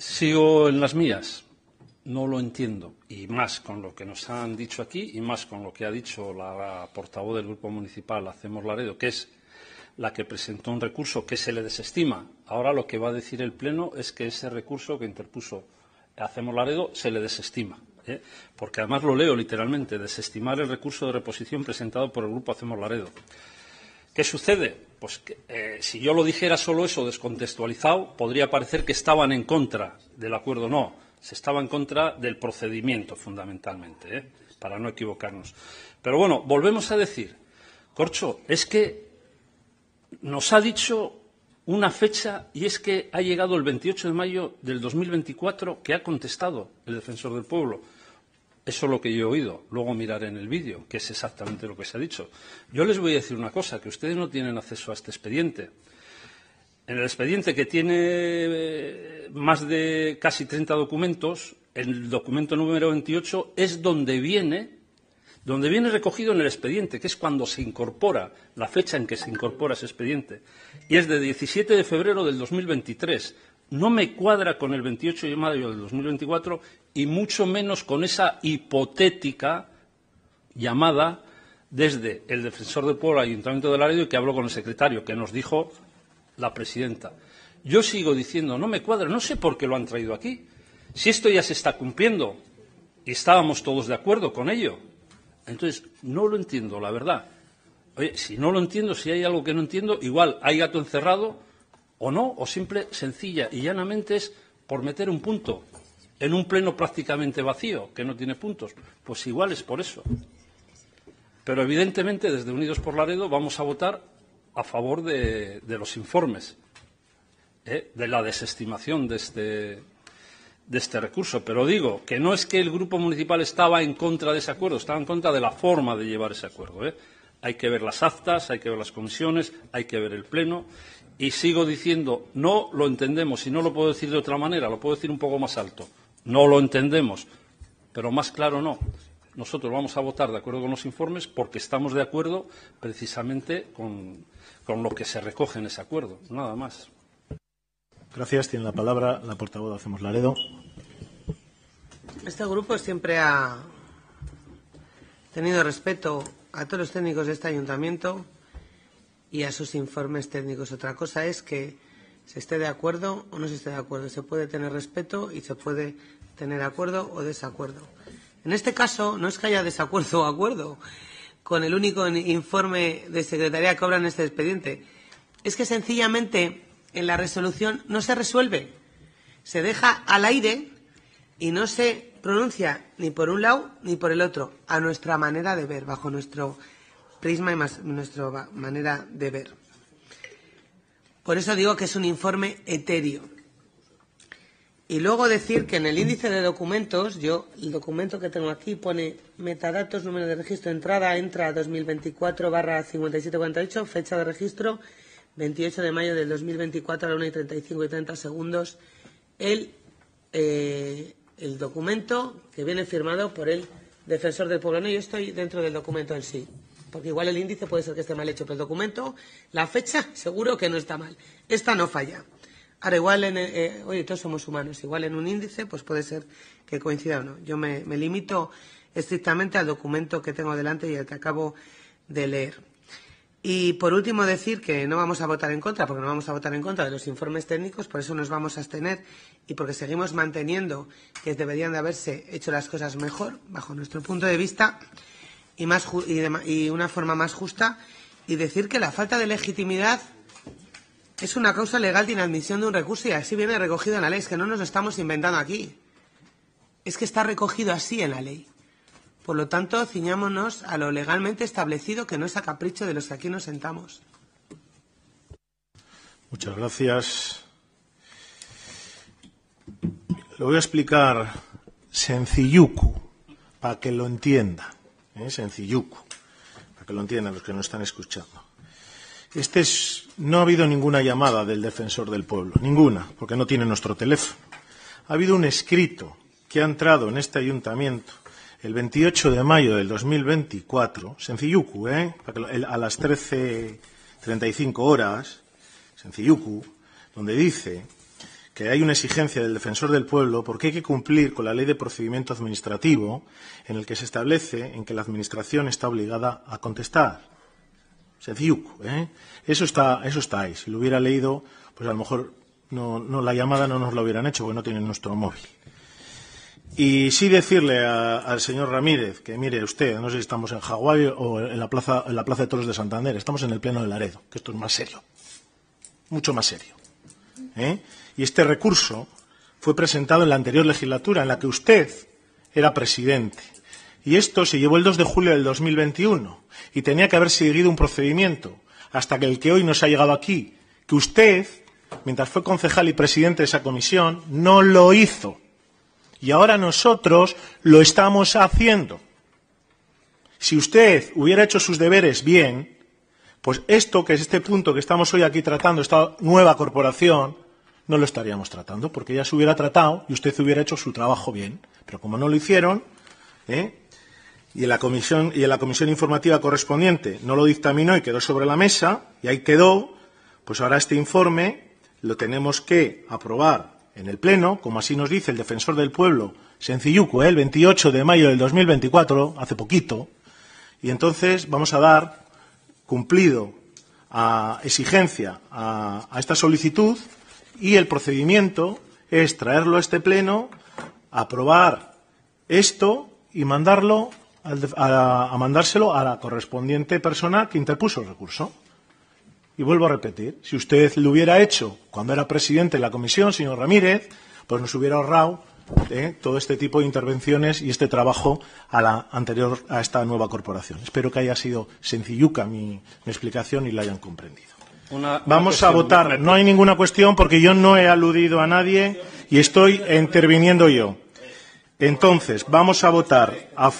Sigo en las mías. No lo entiendo. Y más con lo que nos han dicho aquí y más con lo que ha dicho la portavoz del Grupo Municipal, Hacemos Laredo, que es la que presentó un recurso que se le desestima. Ahora lo que va a decir el Pleno es que ese recurso que interpuso Hacemos Laredo se le desestima. Porque además lo leo literalmente, desestimar el recurso de reposición presentado por el Grupo Hacemos Laredo. ¿Qué sucede? Pues que, si yo lo dijera solo eso, descontextualizado, podría parecer que estaban en contra del acuerdo. No, se estaba en contra del procedimiento, fundamentalmente, para no equivocarnos. Pero bueno, volvemos a decir, Corcho, es que nos ha dicho una fecha y es que ha llegado el 28 de mayo del 2024 que ha contestado el Defensor del Pueblo. Eso es lo que yo he oído. Luego miraré en el vídeo, que es exactamente lo que se ha dicho. Yo les voy a decir una cosa, que ustedes no tienen acceso a este expediente. En el expediente, que tiene más de casi 30 documentos, el documento número 28 es donde viene recogido en el expediente, que es cuando se incorpora, la fecha en que se incorpora ese expediente. Y es de 17 de febrero del 2023. No me cuadra con el 28 de mayo del 2024 y mucho menos con esa hipotética llamada desde el Defensor del Pueblo al Ayuntamiento de Laredo y que habló con el secretario, que nos dijo la presidenta. Yo sigo diciendo, no me cuadra, no sé por qué lo han traído aquí. Si esto ya se está cumpliendo y estábamos todos de acuerdo con ello. Entonces, no lo entiendo, la verdad. Oye, si no lo entiendo, si hay algo que no entiendo, igual hay gato encerrado o no, o simple, sencilla y llanamente es por meter un punto en un pleno prácticamente vacío, que no tiene puntos. Pues igual es por eso. Pero evidentemente, desde Unidos por Laredo vamos a votar a favor de los informes, de la desestimación de este recurso. Pero digo que no es que el Grupo Municipal estaba en contra de ese acuerdo, estaba en contra de la forma de llevar ese acuerdo. Hay que ver las actas, hay que ver las comisiones, hay que ver el Pleno. Y sigo diciendo, no lo entendemos, y no lo puedo decir de otra manera, lo puedo decir un poco más alto. No lo entendemos, pero más claro no. Nosotros vamos a votar de acuerdo con los informes porque estamos de acuerdo precisamente con lo que se recoge en ese acuerdo, nada más. Gracias. Tiene la palabra la portavoz de Hacemos Laredo. Este grupo siempre ha tenido respeto a todos los técnicos de este ayuntamiento y a sus informes técnicos. Otra cosa es que se esté de acuerdo o no se esté de acuerdo. Se puede tener respeto y se puede tener acuerdo o desacuerdo. En este caso, no es que haya desacuerdo o acuerdo con el único informe de Secretaría que obra en este expediente. Es que sencillamente en la resolución no se resuelve. Se deja al aire y no se pronuncia ni por un lado ni por el otro, a nuestra manera de ver, bajo nuestro prisma y nuestra manera de ver. Por eso digo que es un informe etéreo. Y luego decir que en el índice de documentos, el documento que tengo aquí pone metadatos, número de registro, entrada, entra 2024/5748, fecha de registro 28 de mayo del 2024 a la 1:35 y 30 segundos, el documento que viene firmado por el Defensor del Pueblo. No, yo estoy dentro del documento en sí, porque igual el índice puede ser que esté mal hecho, pero el documento, la fecha, seguro que no está mal. Esta no falla. Ahora, igual oye, todos somos humanos, igual en un índice pues puede ser que coincida o no. Yo me limito estrictamente al documento que tengo delante y el que acabo de leer. Y por último decir que no vamos a votar en contra, porque no vamos a votar en contra de los informes técnicos, por eso nos vamos a abstener y porque seguimos manteniendo que deberían de haberse hecho las cosas mejor, bajo nuestro punto de vista, y una forma más justa, y decir que la falta de legitimidad es una causa legal de inadmisión de un recurso y así viene recogido en la ley. Es que no nos lo estamos inventando aquí. Es que está recogido así en la ley. Por lo tanto, ciñámonos a lo legalmente establecido, que no es a capricho de los que aquí nos sentamos. Muchas gracias. Lo voy a explicar sencillucu, para que lo entiendan. Sencillucu, para que lo entiendan los que nos están escuchando. No ha habido ninguna llamada del Defensor del Pueblo, ninguna, porque no tiene nuestro teléfono. Ha habido un escrito que ha entrado en este ayuntamiento el 28 de mayo del 2024, sencillucu, a las 13:35 horas, sencillucu, donde dice que hay una exigencia del defensor del pueblo porque hay que cumplir con la ley de procedimiento administrativo en el que se establece en que la Administración está obligada a contestar. Sencilluco, ¿eh? Eso está ahí. Si lo hubiera leído, pues a lo mejor no la llamada no nos la hubieran hecho porque no tienen nuestro móvil. Y sí decirle al señor Ramírez que mire usted, no sé si estamos en Hawái o en la plaza de Toros de Santander, estamos en el Pleno de Laredo, que esto es más serio, mucho más serio. Y este recurso fue presentado en la anterior legislatura, en la que usted era presidente. Y esto se llevó el 2 de julio del 2021 y tenía que haber seguido un procedimiento hasta que el que hoy nos ha llegado aquí, que usted, mientras fue concejal y presidente de esa comisión, no lo hizo. Y ahora nosotros lo estamos haciendo. Si usted hubiera hecho sus deberes bien, pues esto, que es este punto que estamos hoy aquí tratando, esta nueva corporación, no lo estaríamos tratando, porque ya se hubiera tratado y usted hubiera hecho su trabajo bien. Pero como no lo hicieron, y en la comisión informativa correspondiente no lo dictaminó y quedó sobre la mesa, y ahí quedó, pues ahora este informe lo tenemos que aprobar en el Pleno, como así nos dice el defensor del pueblo, sencilluco, el 28 de mayo del 2024, hace poquito, y entonces vamos a dar cumplido a exigencia a esta solicitud y el procedimiento es traerlo a este Pleno, aprobar esto y mandárselo a la correspondiente persona que interpuso el recurso. Y vuelvo a repetir, si usted lo hubiera hecho cuando era presidente de la comisión, señor Ramírez, pues nos hubiera ahorrado todo este tipo de intervenciones y este trabajo a esta nueva corporación. Espero que haya sido sencilluca mi explicación y la hayan comprendido. Vamos a votar. No hay ninguna cuestión porque yo no he aludido a nadie y estoy interviniendo yo. Entonces, vamos a votar.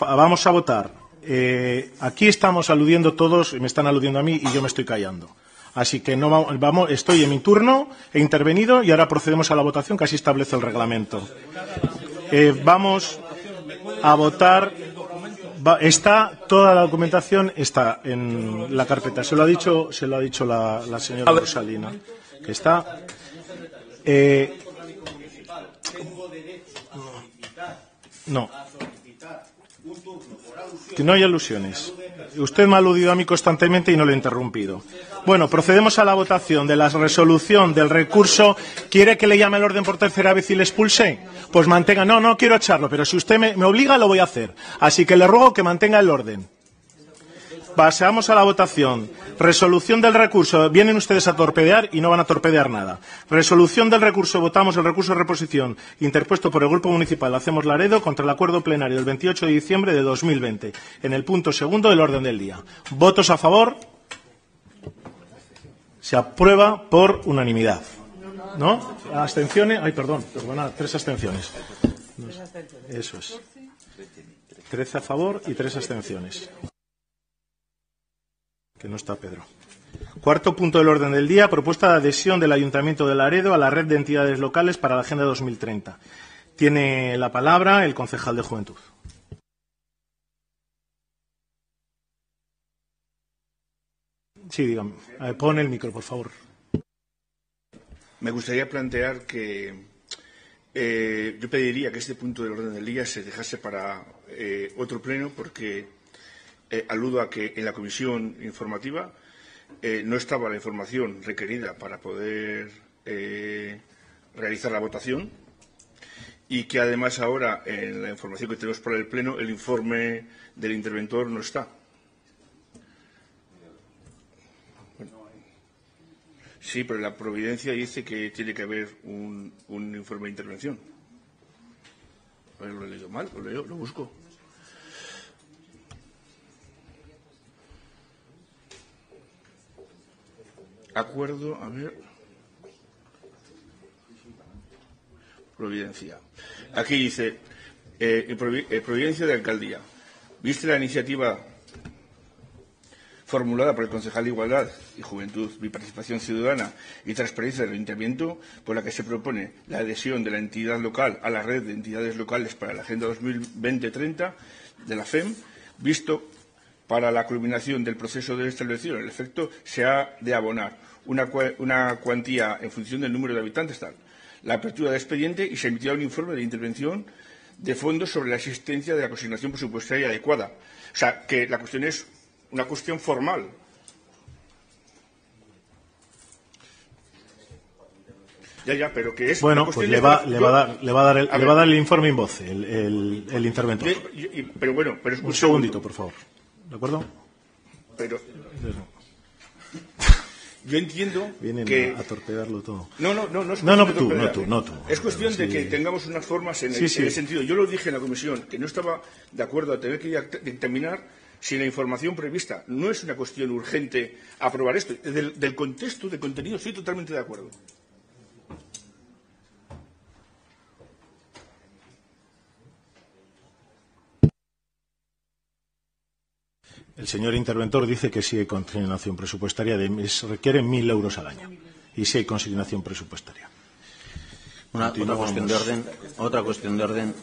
Aquí estamos aludiendo todos, me están aludiendo a mí y yo me estoy callando. Así que estoy en mi turno, he intervenido y ahora procedemos a la votación que así establece el reglamento. Vamos a votar. Toda la documentación está en la carpeta. Se lo ha dicho la señora Rosalina, que está. No. Que no hay alusiones. Usted me ha aludido a mí constantemente y no lo he interrumpido. Bueno, procedemos a la votación de la resolución del recurso. ¿Quiere que le llame al orden por tercera vez y le expulse? Pues mantenga. No quiero echarlo, pero si usted me obliga, lo voy a hacer. Así que le ruego que mantenga el orden. Pasamos a la votación. Resolución del recurso. Vienen ustedes a torpedear y no van a torpedear nada. Resolución del recurso. Votamos el recurso de reposición interpuesto por el Grupo Municipal Hacemos Laredo contra el acuerdo plenario del 28 de diciembre de 2020, en el punto segundo del orden del día. ¿Votos a favor? Se aprueba por unanimidad. ¿No? ¿Abstenciones? Ay, perdonad, 3 abstenciones. Eso es. 13 a favor y 3 abstenciones. Que no está Pedro. Cuarto punto del orden del día, propuesta de adhesión del Ayuntamiento de Laredo a la red de entidades locales para la Agenda 2030. Tiene la palabra el concejal de Juventud. Sí, dígame. Pon el micro, por favor. Me gustaría plantear que yo pediría que este punto del orden del día se dejase para otro pleno porque aludo a que en la comisión informativa no estaba la información requerida para poder realizar la votación y que además ahora en la información que tenemos para el pleno el informe del interventor no está. Sí, pero la providencia dice que tiene que haber un informe de intervención. A ver, lo he leído mal, lo busco. Acuerdo, a ver. Providencia. Aquí dice, Providencia de Alcaldía. ¿Viste la iniciativa formulada por el concejal de Igualdad y Juventud, Biparticipación Ciudadana y Transparencia del Ayuntamiento, por la que se propone la adhesión de la entidad local a la red de entidades locales para la Agenda 2020-30 de la FEM, visto para la culminación del proceso de establecimiento del efecto, se ha de abonar una cuantía en función del número de habitantes tal. la apertura del expediente y se emitirá un informe de intervención de fondos sobre la existencia de la consignación presupuestaria adecuada. O sea, que la cuestión es una cuestión formal. Ya, pero que es... Bueno, pues le va a dar el informe en voz, el interventor. Pero bueno, pero es un segundito, por favor. ¿De acuerdo? Pero... Yo entiendo Vienen que... a torpedarlo todo. No, tú. Es cuestión de que tengamos unas formas en ese sentido. Yo lo dije en la comisión, que no estaba de acuerdo a tener que dictaminar si la información prevista no es una cuestión urgente aprobar esto. Del contexto, del contenido, estoy totalmente de acuerdo. El señor interventor dice que sí hay consignación presupuestaria, requiere 1.000 euros al año. Y sí hay consignación presupuestaria. Otra cuestión de orden.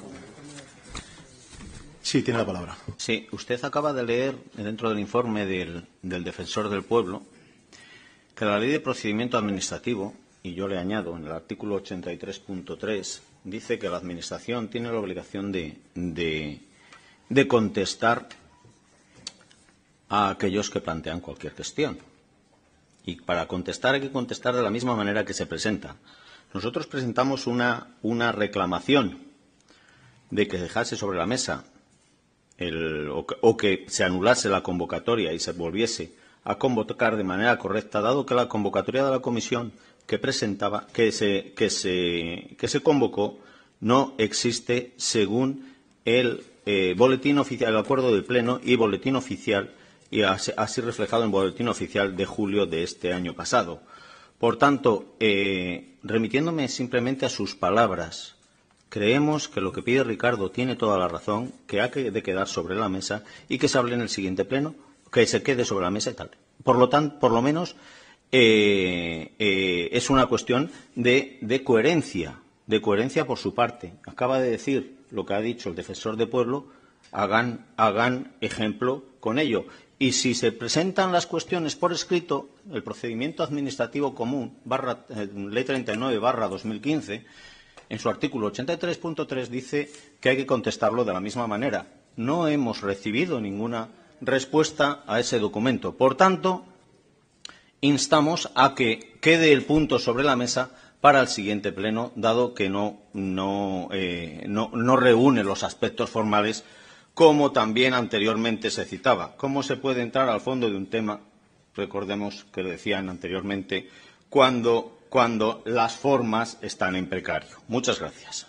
Sí, tiene la palabra. Sí, usted acaba de leer dentro del informe del Defensor del Pueblo que la Ley de Procedimiento Administrativo, y yo le añado en el artículo 83.3, dice que la Administración tiene la obligación de contestar a aquellos que plantean cualquier cuestión. Y para contestar hay que contestar de la misma manera que se presenta. Nosotros presentamos una reclamación de que dejase sobre la mesa o que se anulase la convocatoria y se volviese a convocar de manera correcta, dado que la convocatoria de la comisión que presentaba, que se convocó, no existe según el boletín oficial, el acuerdo del Pleno y boletín oficial, y así reflejado en el boletín oficial de julio de este año pasado. Por tanto, remitiéndome simplemente a sus palabras, creemos que lo que pide Ricardo tiene toda la razón, que ha de quedar sobre la mesa y que se hable en el siguiente pleno, que se quede sobre la mesa y tal. Por lo menos es una cuestión de coherencia por su parte. Acaba de decir lo que ha dicho el Defensor del Pueblo, hagan ejemplo con ello. Y si se presentan las cuestiones por escrito, el procedimiento administrativo común, Ley 39/2015, en su artículo 83.3 dice que hay que contestarlo de la misma manera. No hemos recibido ninguna respuesta a ese documento. Por tanto, instamos a que quede el punto sobre la mesa para el siguiente pleno, dado que no reúne los aspectos formales como también anteriormente se citaba. ¿Cómo se puede entrar al fondo de un tema? Recordemos que lo decían anteriormente, cuando las formas están en precario. Muchas gracias.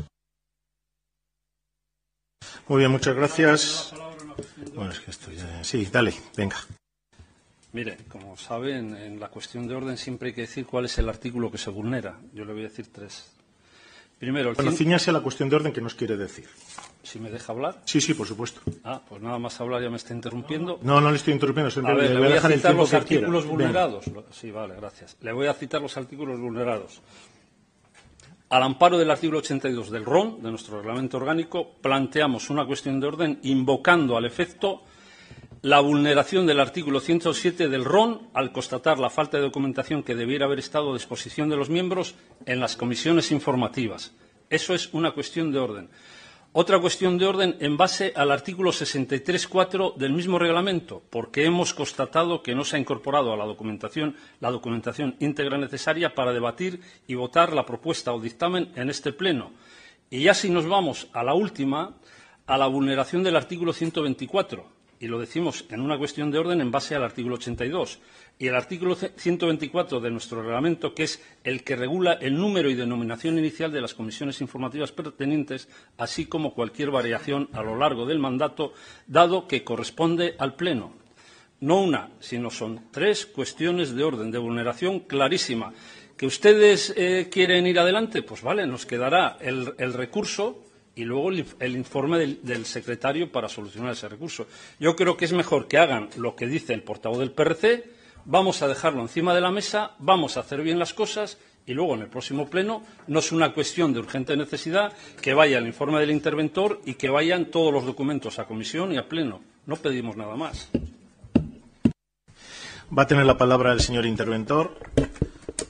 Muy bien, muchas gracias. Bueno, es que esto ya... Sí, dale, venga. Mire, como saben, en la cuestión de orden siempre hay que decir cuál es el artículo que se vulnera. Yo le voy a decir 3. Primero, ciñase a la cuestión de orden que nos quiere decir. ¿Si me deja hablar? Sí, por supuesto. Pues nada más hablar ya me está interrumpiendo. No le estoy interrumpiendo. Le voy a citar los artículos vulnerados. Sí, vale, gracias. Le voy a citar los artículos vulnerados. Al amparo del artículo 82 del RON, de nuestro reglamento orgánico, planteamos una cuestión de orden invocando al efecto la vulneración del artículo 107 del RON al constatar la falta de documentación que debiera haber estado a disposición de los miembros en las comisiones informativas. Eso es una cuestión de orden. Otra cuestión de orden en base al artículo 63.4 del mismo reglamento, porque hemos constatado que no se ha incorporado a la documentación íntegra necesaria para debatir y votar la propuesta o dictamen en este pleno. Y ya si nos vamos a la última, a la vulneración del artículo 124, y lo decimos en una cuestión de orden en base al artículo 82. Y el artículo 124 de nuestro reglamento, que es el que regula el número y denominación inicial de las comisiones informativas pertinentes, así como cualquier variación a lo largo del mandato, dado que corresponde al Pleno. No una, sino son 3 cuestiones de orden, de vulneración clarísima. ¿Que ustedes quieren ir adelante? Pues vale, nos quedará el recurso y luego el informe del secretario para solucionar ese recurso. Yo creo que es mejor que hagan lo que dice el portavoz del PRC. Vamos a dejarlo encima de la mesa, vamos a hacer bien las cosas y luego en el próximo pleno no es una cuestión de urgente necesidad que vaya el informe del interventor y que vayan todos los documentos a comisión y a pleno. No pedimos nada más. Va a tener la palabra el señor interventor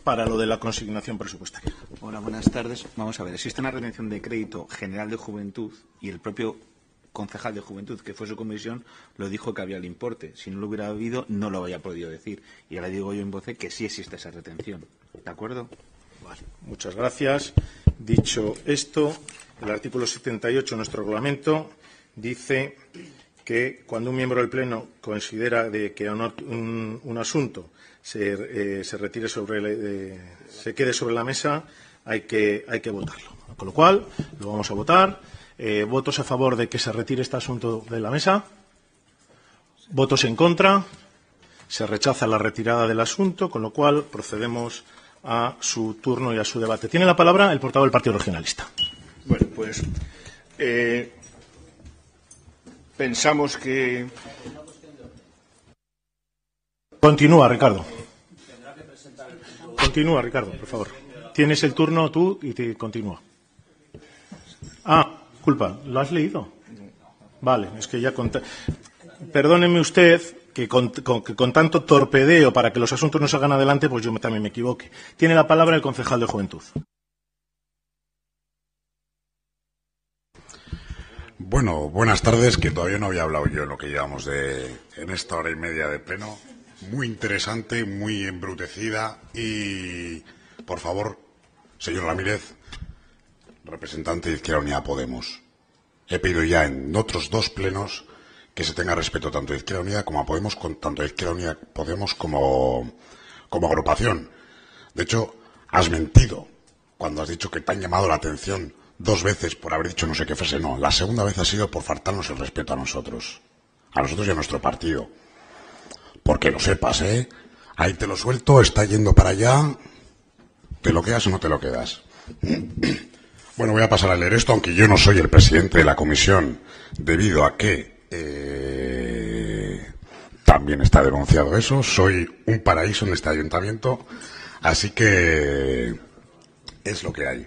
para lo de la consignación presupuestaria. Hola, buenas tardes. Vamos a ver, existe una retención de crédito general de juventud y el propio concejal de juventud, que fue su comisión, lo dijo que había el importe. Si no lo hubiera habido, no lo había podido decir. Y ahora digo yo en voz que sí existe esa retención. ¿De acuerdo? Vale, muchas gracias. Dicho esto, el artículo 78 de nuestro reglamento dice que cuando un miembro del Pleno considera que un asunto se retire se quede sobre la mesa, hay que votarlo. Con lo cual, lo vamos a votar. ¿Votos a favor de que se retire este asunto de la mesa? ¿Votos en contra? Se rechaza la retirada del asunto, con lo cual procedemos a su turno y a su debate. Tiene la palabra el portavoz del Partido Regionalista. Bueno, pues pensamos que... Continúa, Ricardo. Continúa, Ricardo, por favor. Tienes el turno tú y te continúa. Culpa, ¿lo has leído? Vale, es que ya... Perdóneme usted que con tanto torpedeo para que los asuntos no salgan adelante, pues yo también me equivoque. Tiene la palabra el concejal de Juventud. Bueno, buenas tardes, que todavía no había hablado yo en lo que llevamos en esta hora y media de pleno. Muy interesante, muy embrutecida y, por favor, señor Ramírez, representante de Izquierda Unida Podemos, he pedido ya en otros dos plenos que se tenga respeto tanto de Izquierda Unida como a Podemos, tanto de Izquierda Unida Podemos como agrupación. De hecho, has mentido cuando has dicho que te han llamado la atención 2 veces por haber dicho no sé qué frase. No, la segunda vez ha sido por faltarnos el respeto a nosotros y a nuestro partido. Porque lo sepas, ahí te lo suelto, está yendo para allá, ¿te lo quedas o no te lo quedas? Bueno, voy a pasar a leer esto, aunque yo no soy el presidente de la comisión, debido a que también está denunciado eso. Soy un paraíso en este ayuntamiento, así que es lo que hay.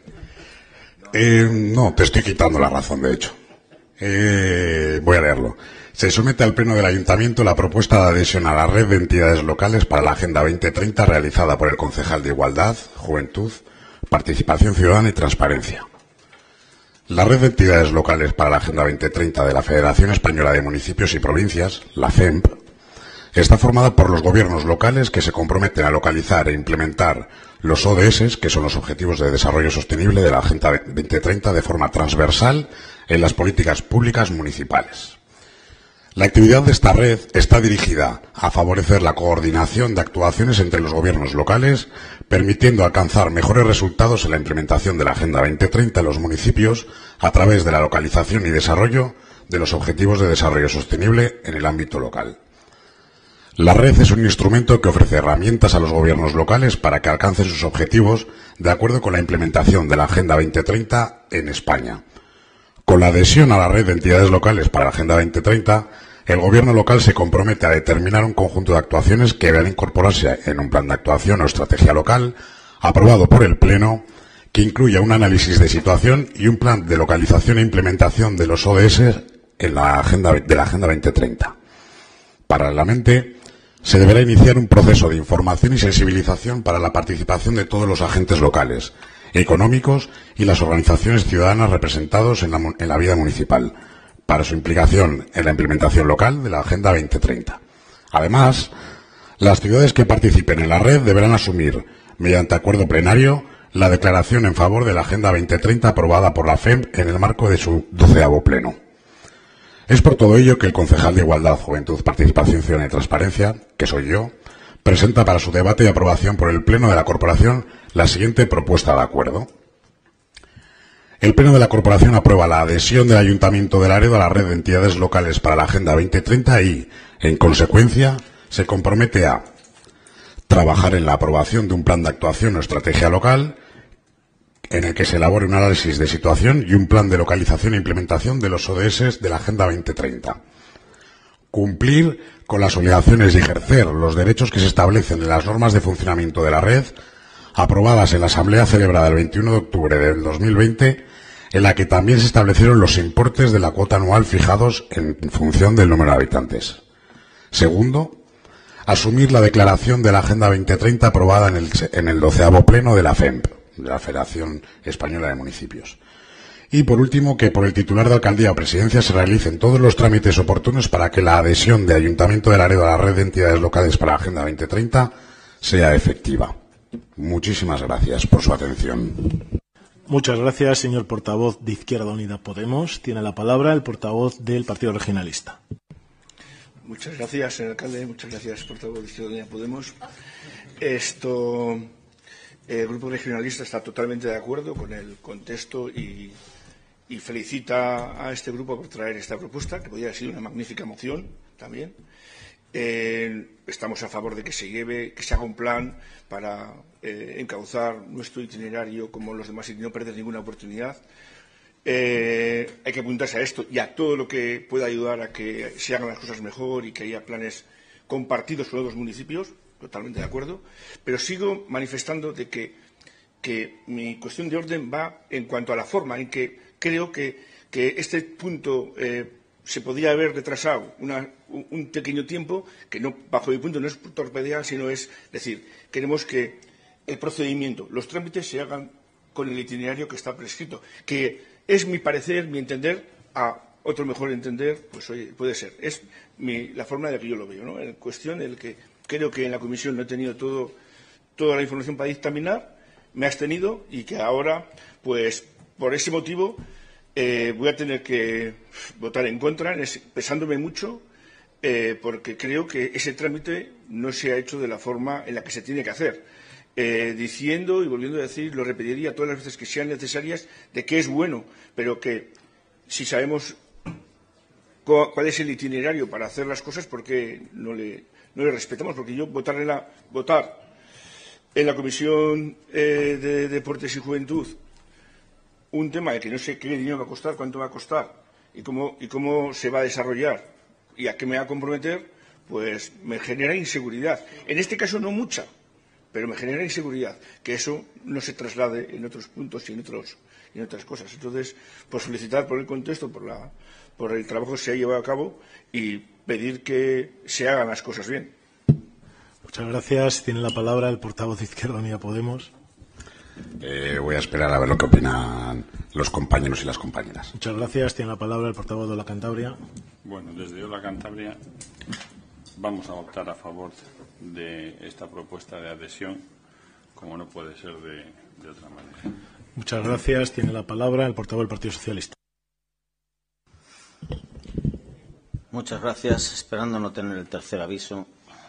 No, te estoy quitando la razón, de hecho. Voy a leerlo. Se somete al Pleno del Ayuntamiento la propuesta de adhesión a la red de entidades locales para la Agenda 2030 realizada por el concejal de Igualdad, Juventud, Participación Ciudadana y Transparencia. La red de entidades locales para la Agenda 2030 de la Federación Española de Municipios y Provincias, la FEMP, está formada por los gobiernos locales que se comprometen a localizar e implementar los ODS, que son los Objetivos de Desarrollo Sostenible de la Agenda 2030, de forma transversal en las políticas públicas municipales. La actividad de esta red está dirigida a favorecer la coordinación de actuaciones entre los gobiernos locales, permitiendo alcanzar mejores resultados en la implementación de la Agenda 2030 en los municipios a través de la localización y desarrollo de los Objetivos de Desarrollo Sostenible en el ámbito local. La red es un instrumento que ofrece herramientas a los gobiernos locales para que alcancen sus objetivos de acuerdo con la implementación de la Agenda 2030 en España. Con la adhesión a la red de entidades locales para la Agenda 2030, el Gobierno local se compromete a determinar un conjunto de actuaciones que deberán incorporarse en un plan de actuación o estrategia local aprobado por el Pleno, que incluya un análisis de situación y un plan de localización e implementación de los ODS en la Agenda 2030. Paralelamente, se deberá iniciar un proceso de información y sensibilización para la participación de todos los agentes locales, económicos y las organizaciones ciudadanas representados en la vida municipal, para su implicación en la implementación local de la Agenda 2030. Además, las ciudades que participen en la red deberán asumir, mediante acuerdo plenario, la declaración en favor de la Agenda 2030 aprobada por la FEMP en el marco de su 12º pleno. Es por todo ello que el concejal de Igualdad, Juventud, Participación Ciudadana y Transparencia, que soy yo, presenta para su debate y aprobación por el Pleno de la Corporación la siguiente propuesta de acuerdo. El Pleno de la Corporación aprueba la adhesión del Ayuntamiento de Laredo a la red de entidades locales para la Agenda 2030 y, en consecuencia, se compromete a trabajar en la aprobación de un plan de actuación o estrategia local en el que se elabore un análisis de situación y un plan de localización e implementación de los ODS de la Agenda 2030. Cumplir con las obligaciones y ejercer los derechos que se establecen en las normas de funcionamiento de la red, aprobadas en la Asamblea celebrada el 21 de octubre del 2020, en la que también se establecieron los importes de la cuota anual fijados en función del número de habitantes. Segundo, asumir la declaración de la Agenda 2030 aprobada en el 12º Pleno de la FEMP, de la Federación Española de Municipios. Y, por último, que por el titular de alcaldía o presidencia se realicen todos los trámites oportunos para que la adhesión de Ayuntamiento de Laredo a la red de entidades locales para la Agenda 2030 sea efectiva. Muchísimas gracias por su atención. Muchas gracias, señor portavoz de Izquierda Unida Podemos. Tiene la palabra el portavoz del Partido Regionalista. Muchas gracias, señor alcalde. Muchas gracias, portavoz de Izquierda Unida Podemos. El Grupo Regionalista está totalmente de acuerdo con el contexto y felicita a este grupo por traer esta propuesta, que podría haber sido una magnífica moción también. Estamos a favor de que se haga un plan para encauzar nuestro itinerario como los demás y no perder ninguna oportunidad. Hay que apuntarse a esto y a todo lo que pueda ayudar a que se hagan las cosas mejor y que haya planes compartidos con otros municipios. Totalmente de acuerdo. Pero sigo manifestando de que mi cuestión de orden va en cuanto a la forma en que creo que este punto se podría haber retrasado un pequeño tiempo, que no, bajo mi punto no es torpedear, sino es decir, queremos que el procedimiento, los trámites se hagan con el itinerario que está prescrito, que es mi parecer, mi entender, a otro mejor entender, pues oye, puede ser. Es la forma en la que yo lo veo, ¿no? En cuestión en la que creo que en la comisión no he tenido toda la información para dictaminar, me ha abstenido y que ahora, pues, por ese motivo, voy a tener que votar en contra, pesándome mucho, porque creo que ese trámite no se ha hecho de la forma en la que se tiene que hacer. Diciendo y volviendo a decir, lo repetiría todas las veces que sean necesarias, de que es bueno, pero que si sabemos cuál es el itinerario para hacer las cosas, ¿por qué no le respetamos? Porque yo votar en la Comisión de Deportes y Juventud un tema de que no sé qué dinero va a costar, cuánto va a costar y cómo se va a desarrollar y a qué me va a comprometer, pues me genera inseguridad. En este caso no mucha, pero me genera inseguridad que eso no se traslade en otros puntos y en otras cosas. Entonces, pues felicitar por el contexto, por el trabajo que se ha llevado a cabo y pedir que se hagan las cosas bien. Muchas gracias. Tiene la palabra el portavoz de Izquierda Unida Podemos. Voy a esperar a ver lo que opinan los compañeros y las compañeras. Muchas gracias. Tiene la palabra el portavoz de la Cantabria. Bueno, desde la Cantabria vamos a votar a favor de esta propuesta de adhesión, como no puede ser de otra manera. Muchas gracias. Tiene la palabra el portavoz del Partido Socialista. Muchas gracias. Esperando no tener el tercer aviso.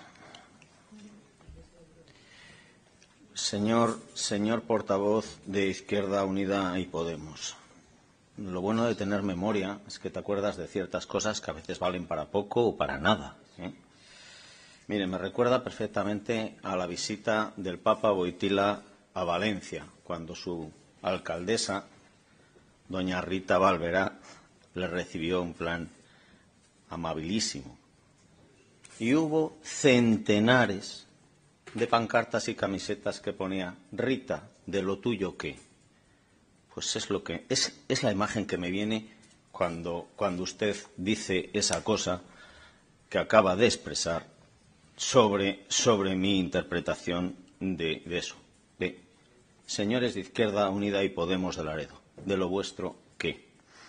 Señor portavoz de Izquierda Unida y Podemos, lo bueno de tener memoria es que te acuerdas de ciertas cosas que a veces valen para poco o para nada, ¿eh? Mire, me recuerda perfectamente a la visita del Papa Wojtyla a Valencia, cuando su alcaldesa, doña Rita Valverá, le recibió un plan amabilísimo. Y hubo centenares de pancartas y camisetas que ponía Rita, ¿de lo tuyo qué? Pues es la imagen que me viene cuando usted dice esa cosa que acaba de expresar sobre mi interpretación de eso. De señores de Izquierda Unida y Podemos de Laredo, ¿de lo vuestro qué?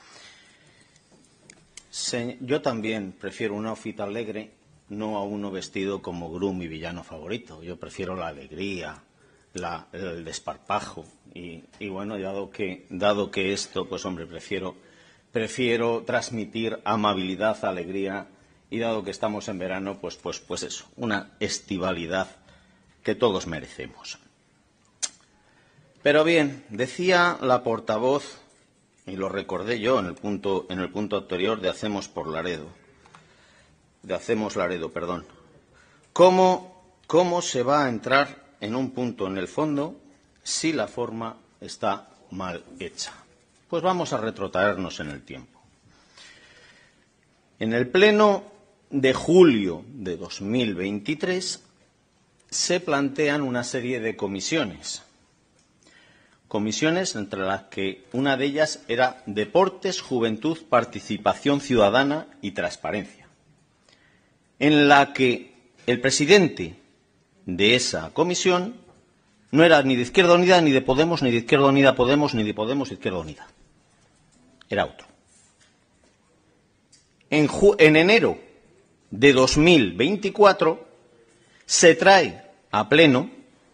Yo también prefiero un outfit alegre, no a uno vestido como Grum y villano favorito. Yo prefiero la alegría, el desparpajo. Y bueno, dado que esto, pues hombre, prefiero transmitir amabilidad, alegría, y dado que estamos en verano, pues eso, una estivalidad que todos merecemos. Pero bien, decía la portavoz, y lo recordé yo en el punto anterior de Hacemos Laredo, perdón. ¿Cómo se va a entrar en un punto en el fondo si la forma está mal hecha? Pues vamos a retrotraernos en el tiempo. En el pleno de julio de 2023 se plantean una serie de comisiones. Comisiones entre las que una de ellas era Deportes, Juventud, Participación Ciudadana y Transparencia, en la que el presidente de esa comisión no era ni de Izquierda Unida, ni de Podemos, ni de Izquierda Unida Podemos, ni de Podemos Izquierda Unida. Era otro. En enero de 2024 se trae a pleno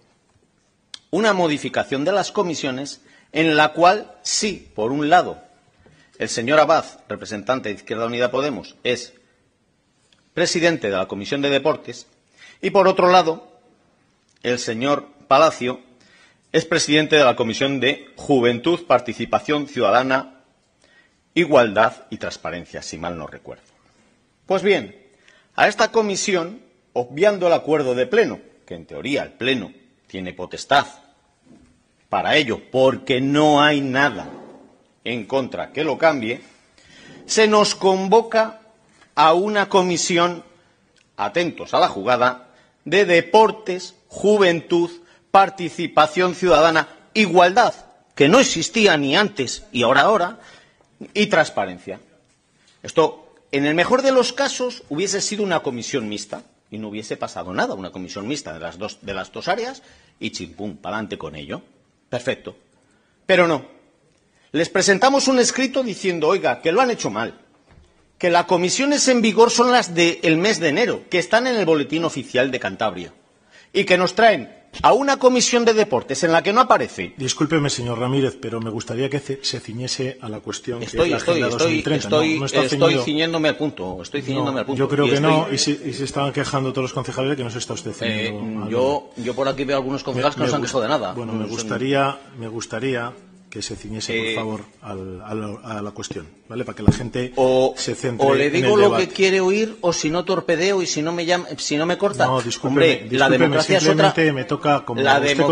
una modificación de las comisiones en la cual, sí, por un lado, el señor Abad, representante de Izquierda Unida Podemos, es presidente de la Comisión de Deportes, y por otro lado, el señor Palacio es presidente de la Comisión de Juventud, Participación Ciudadana, Igualdad y Transparencia, si mal no recuerdo. Pues bien, a esta comisión, obviando el acuerdo de pleno, que en teoría el pleno tiene potestad para ello, porque no hay nada en contra que lo cambie, se nos convoca a una comisión, atentos a la jugada, de Deportes, Juventud, Participación Ciudadana, Igualdad, que no existía ni antes y ahora, y Transparencia. Esto, en el mejor de los casos, hubiese sido una comisión mixta y no hubiese pasado nada, una comisión mixta de las dos áreas y chimpum, pa'lante con ello. Perfecto. Pero no. Les presentamos un escrito diciendo, oiga, que lo han hecho mal, que las comisiones en vigor son las del mes de enero, que están en el Boletín Oficial de Cantabria, y que nos traen a una comisión de deportes en la que no aparece. Discúlpeme, señor Ramírez, pero me gustaría que se ciñese a la cuestión. Estoy ciñéndome al punto. Yo creo que no, y se estaban quejando todos los concejales de que no se está usted ciñendo. Yo por aquí veo algunos concejales que no se han quejado de nada. Bueno, me gustaría que se ciñese, por favor, a la cuestión, ¿vale? Para que la gente se centre en el debate. O le digo lo que quiere oír, o si no torpedeo y si no me corta. No, discúlpeme, la democracia es otra. Me toca, como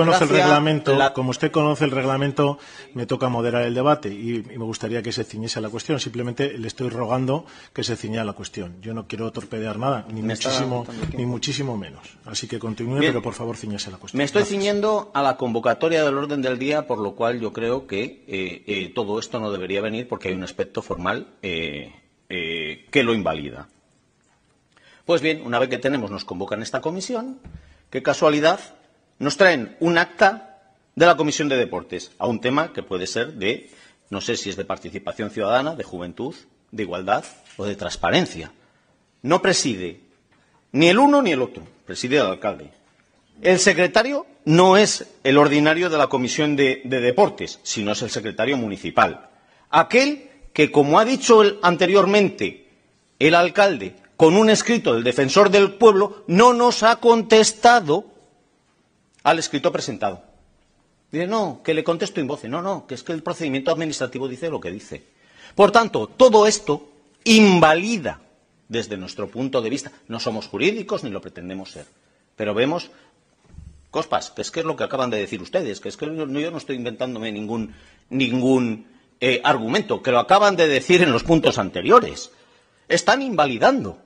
usted conoce el reglamento, me toca moderar el debate y me gustaría que se ciñese a la cuestión. Simplemente le estoy rogando que se ciña a la cuestión. Yo no quiero torpedear nada, ni muchísimo menos. Así que continúe, pero por favor ciñese a la cuestión. Me estoy ciñendo a la convocatoria del orden del día, por lo cual yo creo que todo esto no debería venir porque hay un aspecto formal que lo invalida. Pues bien, una vez que nos convocan esta comisión, qué casualidad, nos traen un acta de la Comisión de Deportes a un tema que puede ser de, no sé si es de participación ciudadana, de juventud, de igualdad o de transparencia. No preside ni el uno ni el otro, preside el alcalde. El secretario no es el ordinario de la Comisión de Deportes, sino es el secretario municipal. Aquel que, como ha dicho anteriormente el alcalde, con un escrito del defensor del pueblo, no nos ha contestado al escrito presentado. Dice, no, que le contesto in voce. No, que es que el procedimiento administrativo dice lo que dice. Por tanto, todo esto invalida desde nuestro punto de vista. No somos jurídicos ni lo pretendemos ser, pero vemos cospas, que es lo que acaban de decir ustedes, que es que yo no estoy inventándome ningún argumento, que lo acaban de decir en los puntos anteriores. Están invalidando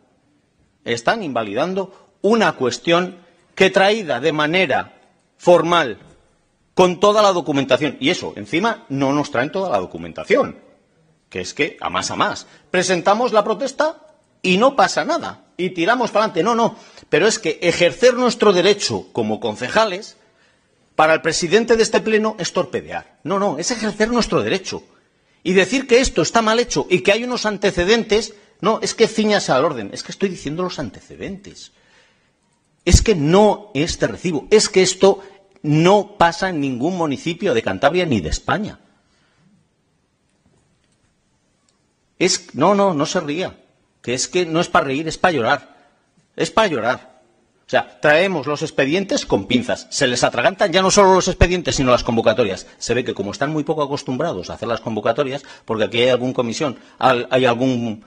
una cuestión que traída de manera formal, con toda la documentación, y eso, encima, no nos traen toda la documentación, que es que, a más, presentamos la protesta y no pasa nada, y tiramos para adelante. No, pero es que ejercer nuestro derecho como concejales, para el presidente de este pleno, es torpedear. No, es ejercer nuestro derecho. Y decir que esto está mal hecho y que hay unos antecedentes, no, es que ciñase al orden, es que estoy diciendo los antecedentes. Es que no es de recibo, es que esto no pasa en ningún municipio de Cantabria ni de España. No se ría, que es que no es para reír, es para llorar. Es para llorar. O sea, traemos los expedientes con pinzas, se les atragantan ya no solo los expedientes, sino las convocatorias. Se ve que como están muy poco acostumbrados a hacer las convocatorias, porque aquí hay alguna comisión, hay algún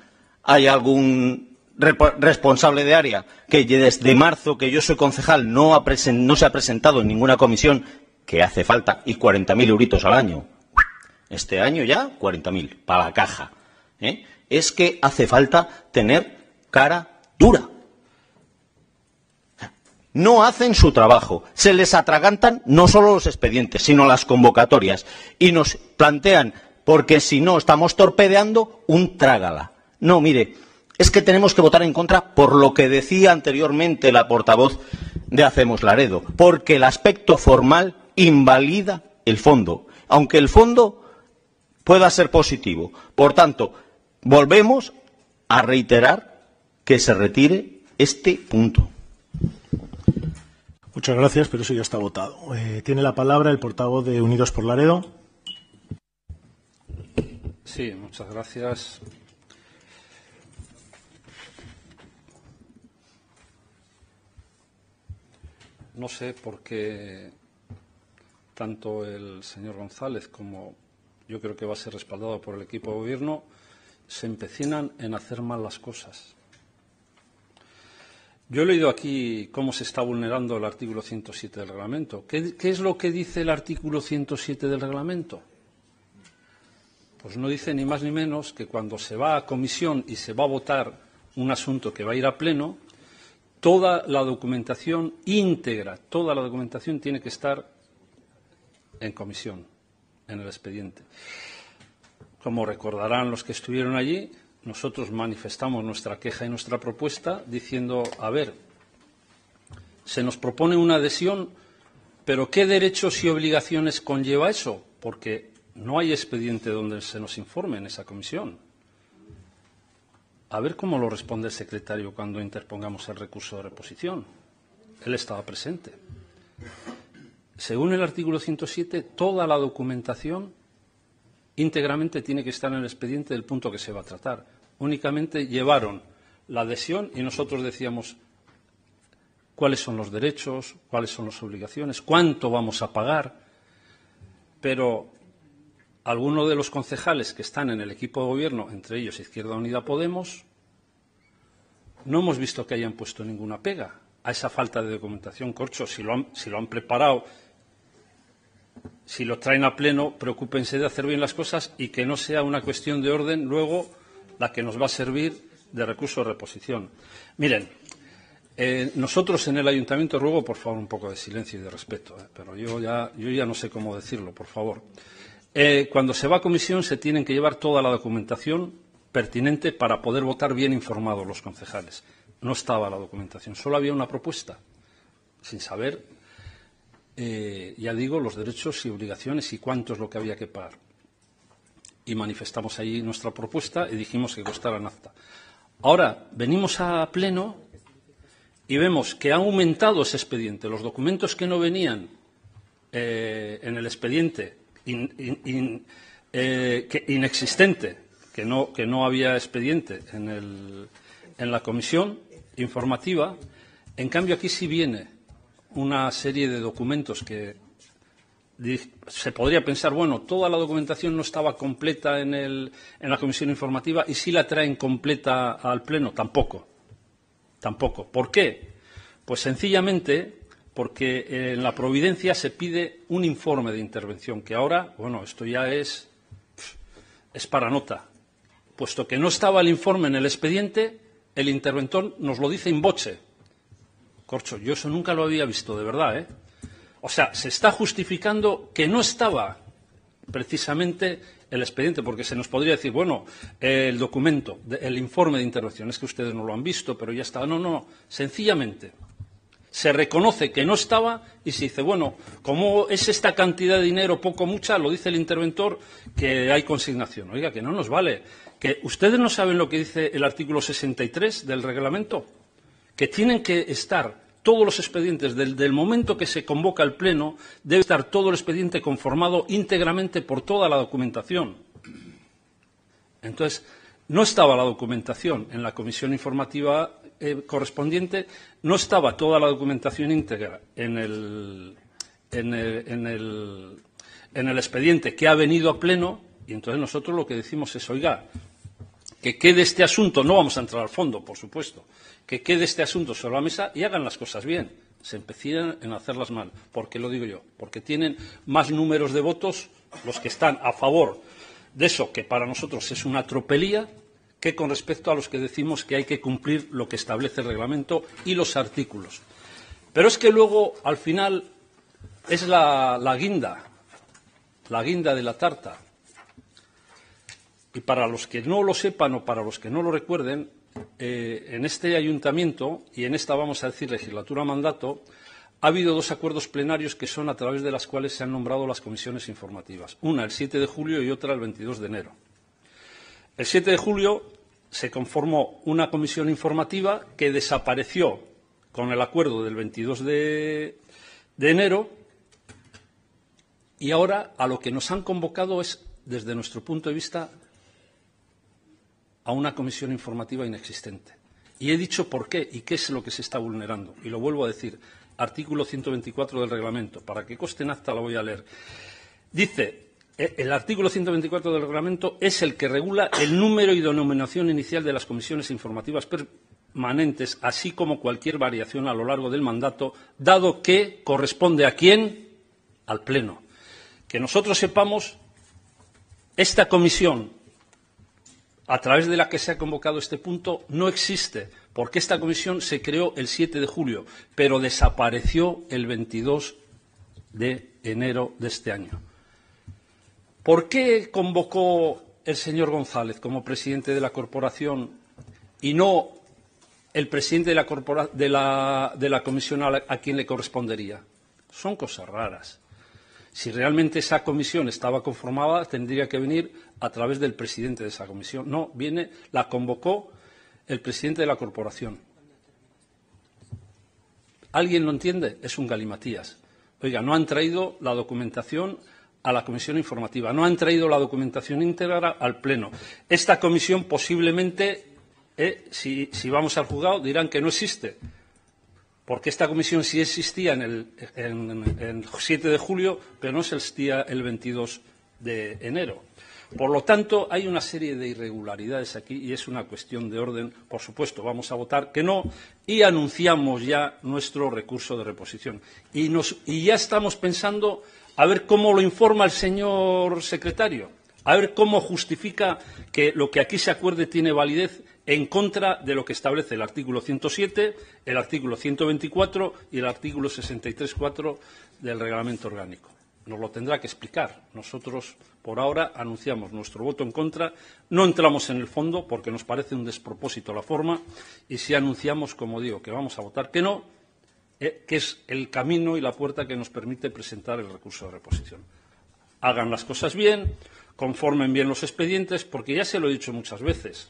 responsable de área que desde marzo que yo soy concejal no se ha presentado en ninguna comisión, que hace falta, y 40.000 euritos al año. Este año ya 40.000 para la caja. Es que hace falta tener cara dura. No hacen su trabajo, se les atragantan no solo los expedientes, sino las convocatorias, y nos plantean, porque si no estamos torpedeando, un trágala. No, mire, es que tenemos que votar en contra por lo que decía anteriormente la portavoz de Hacemos Laredo, porque el aspecto formal invalida el fondo, aunque el fondo pueda ser positivo. Por tanto, volvemos a reiterar que se retire este punto. Muchas gracias, pero eso ya está votado. Tiene la palabra el portavoz de Unidos por Laredo. Sí, muchas gracias. No sé por qué tanto el señor González como yo creo que va a ser respaldado por el equipo de gobierno se empecinan en hacer mal las cosas. Yo he leído aquí cómo se está vulnerando el artículo 107 del reglamento. ¿Qué es lo que dice el artículo 107 del reglamento? Pues no dice ni más ni menos que cuando se va a comisión y se va a votar un asunto que va a ir a pleno, toda la documentación íntegra, toda la documentación tiene que estar en comisión, en el expediente. Como recordarán los que estuvieron allí, nosotros manifestamos nuestra queja y nuestra propuesta diciendo, a ver, se nos propone una adhesión, pero ¿qué derechos y obligaciones conlleva eso? Porque no hay expediente donde se nos informe en esa comisión. A ver cómo lo responde el secretario cuando interpongamos el recurso de reposición. Él estaba presente. Según el artículo 107, toda la documentación íntegramente tiene que estar en el expediente del punto que se va a tratar. Únicamente llevaron la adhesión y nosotros decíamos cuáles son los derechos, cuáles son las obligaciones, cuánto vamos a pagar. Pero algunos de los concejales que están en el equipo de gobierno, entre ellos Izquierda Unida Podemos, no hemos visto que hayan puesto ninguna pega a esa falta de documentación. Corcho, si lo han preparado, si lo traen a pleno, preocúpense de hacer bien las cosas y que no sea una cuestión de orden luego la que nos va a servir de recurso de reposición. Miren, nosotros en el ayuntamiento, ruego por favor un poco de silencio y de respeto, pero yo ya no sé cómo decirlo, por favor. Cuando se va a comisión se tienen que llevar toda la documentación pertinente para poder votar bien informados los concejales. No estaba la documentación, solo había una propuesta, sin saber, ya digo, los derechos y obligaciones y cuánto es lo que había que pagar. Y manifestamos ahí nuestra propuesta y dijimos que costara nafta. Ahora, venimos a pleno y vemos que ha aumentado ese expediente. Los documentos que no venían en el expediente inexistente, que no había expediente en la comisión informativa, en cambio aquí sí viene una serie de documentos que se podría pensar, bueno, toda la documentación no estaba completa en la comisión informativa y sí la traen completa al pleno. Tampoco. ¿Por qué? Pues sencillamente porque en la providencia se pide un informe de intervención, que ahora, bueno, esto ya es para nota. Puesto que no estaba el informe en el expediente, el interventor nos lo dice in voce. Corcho, yo eso nunca lo había visto, de verdad, ¿eh? O sea, se está justificando que no estaba precisamente el expediente, porque se nos podría decir, bueno, el documento, el informe de intervención, es que ustedes no lo han visto, pero ya está. No, sencillamente se reconoce que no estaba y se dice, bueno, como es esta cantidad de dinero, poco, mucha, lo dice el interventor, que hay consignación. Oiga, que no nos vale. Que ustedes no saben lo que dice el artículo 63 del reglamento, que tienen que estar todos los expedientes, del momento que se convoca el pleno, debe estar todo el expediente conformado íntegramente por toda la documentación. Entonces, no estaba la documentación en la comisión informativa correspondiente, no estaba toda la documentación íntegra en el expediente que ha venido a pleno, y entonces nosotros lo que decimos es, oiga, que quede este asunto, no vamos a entrar al fondo, por supuesto, que quede este asunto sobre la mesa y hagan las cosas bien. Se empeñan en hacerlas mal. ¿Por qué lo digo yo? Porque tienen más números de votos los que están a favor de eso, que para nosotros es una tropelía, que con respecto a los que decimos que hay que cumplir lo que establece el reglamento y los artículos. Pero es que luego, al final, es la guinda de la tarta. Y para los que no lo sepan o para los que no lo recuerden, en este ayuntamiento, y en esta vamos a decir legislatura-mandato, ha habido 2 acuerdos plenarios que son a través de las cuales se han nombrado las comisiones informativas. Una el 7 de julio y otra el 22 de enero. El 7 de julio se conformó una comisión informativa que desapareció con el acuerdo del 22 de enero, y ahora a lo que nos han convocado es, desde nuestro punto de vista, a una comisión informativa inexistente. Y he dicho por qué y qué es lo que se está vulnerando. Y lo vuelvo a decir. Artículo 124 del reglamento. Para que conste en acta la voy a leer. Dice, el artículo 124 del reglamento es el que regula el número y denominación inicial de las comisiones informativas permanentes, así como cualquier variación a lo largo del mandato, dado que corresponde a quién, al Pleno. Que nosotros sepamos, esta comisión, a través de la que se ha convocado este punto, no existe, porque esta comisión se creó el 7 de julio, pero desapareció el 22 de enero de este año. ¿Por qué convocó el señor González como presidente de la corporación y no el presidente de la comisión a quien le correspondería? Son cosas raras. Si realmente esa comisión estaba conformada, tendría que venir a través del presidente de esa comisión. No, la convocó el presidente de la corporación. ¿Alguien lo entiende? Es un galimatías. Oiga, no han traído la documentación a la comisión informativa, no han traído la documentación íntegra al Pleno. Esta comisión posiblemente, si vamos al juzgado, dirán que no existe. Porque esta comisión sí existía en el 7 de julio, pero no existía el 22 de enero. Por lo tanto, hay una serie de irregularidades aquí y es una cuestión de orden. Por supuesto, vamos a votar que no y anunciamos ya nuestro recurso de reposición. Y ya estamos pensando a ver cómo lo informa el señor secretario, a ver cómo justifica que lo que aquí se acuerde tiene validez en contra de lo que establece el artículo 107, el artículo 124 y el artículo 63.4 del reglamento orgánico. Nos lo tendrá que explicar. Nosotros, por ahora, anunciamos nuestro voto en contra. No entramos en el fondo porque nos parece un despropósito la forma y sí anunciamos, como digo, que vamos a votar que no, que es el camino y la puerta que nos permite presentar el recurso de reposición. Hagan las cosas bien, conformen bien los expedientes, porque ya se lo he dicho muchas veces.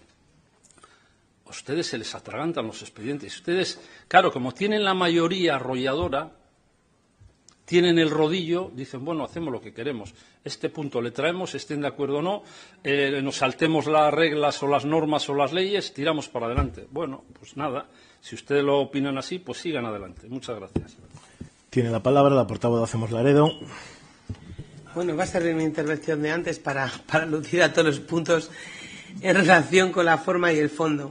A ustedes se les atragantan los expedientes. Ustedes, claro, como tienen la mayoría arrolladora, tienen el rodillo, dicen, bueno, hacemos lo que queremos. Este punto le traemos, estén de acuerdo o no, nos saltemos las reglas o las normas o las leyes, tiramos para adelante. Bueno, pues nada, si ustedes lo opinan así, pues sigan adelante. Muchas gracias. Tiene la palabra la portavoz de Hacemos Laredo. Bueno, va a servir mi intervención de antes para lucir a todos los puntos en relación con la forma y el fondo.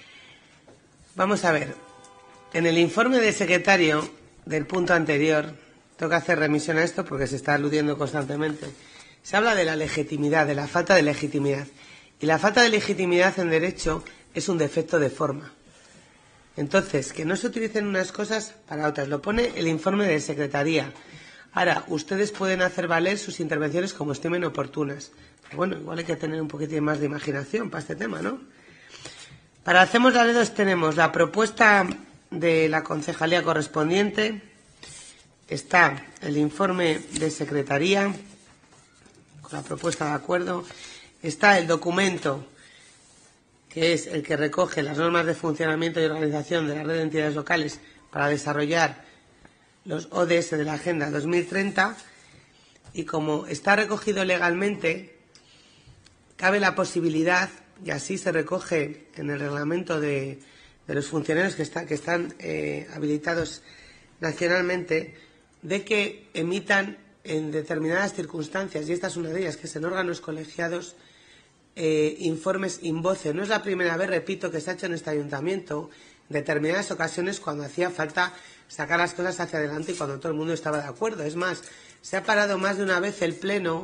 Vamos a ver. En el informe del secretario del punto anterior, tengo que hacer remisión a esto porque se está aludiendo constantemente, se habla de la legitimidad, de la falta de legitimidad. Y la falta de legitimidad en derecho es un defecto de forma. Entonces, que no se utilicen unas cosas para otras. Lo pone el informe de Secretaría. Ahora, ustedes pueden hacer valer sus intervenciones como estimen oportunas. Pero bueno, igual hay que tener un poquitín más de imaginación para este tema, ¿no? Para Hacemos Laredo tenemos la propuesta de la concejalía correspondiente, está el informe de Secretaría con la propuesta de acuerdo, está el documento que es el que recoge las normas de funcionamiento y organización de la red de entidades locales para desarrollar los ODS de la Agenda 2030, y como está recogido legalmente, cabe la posibilidad, y así se recoge en el reglamento de los funcionarios que están habilitados nacionalmente, de que emitan en determinadas circunstancias, y esta es una de ellas, que es en órganos colegiados, informes in voce. No es la primera vez, repito, que se ha hecho en este ayuntamiento, en determinadas ocasiones cuando hacía falta sacar las cosas hacia adelante y cuando todo el mundo estaba de acuerdo. Es más, se ha parado más de una vez el pleno,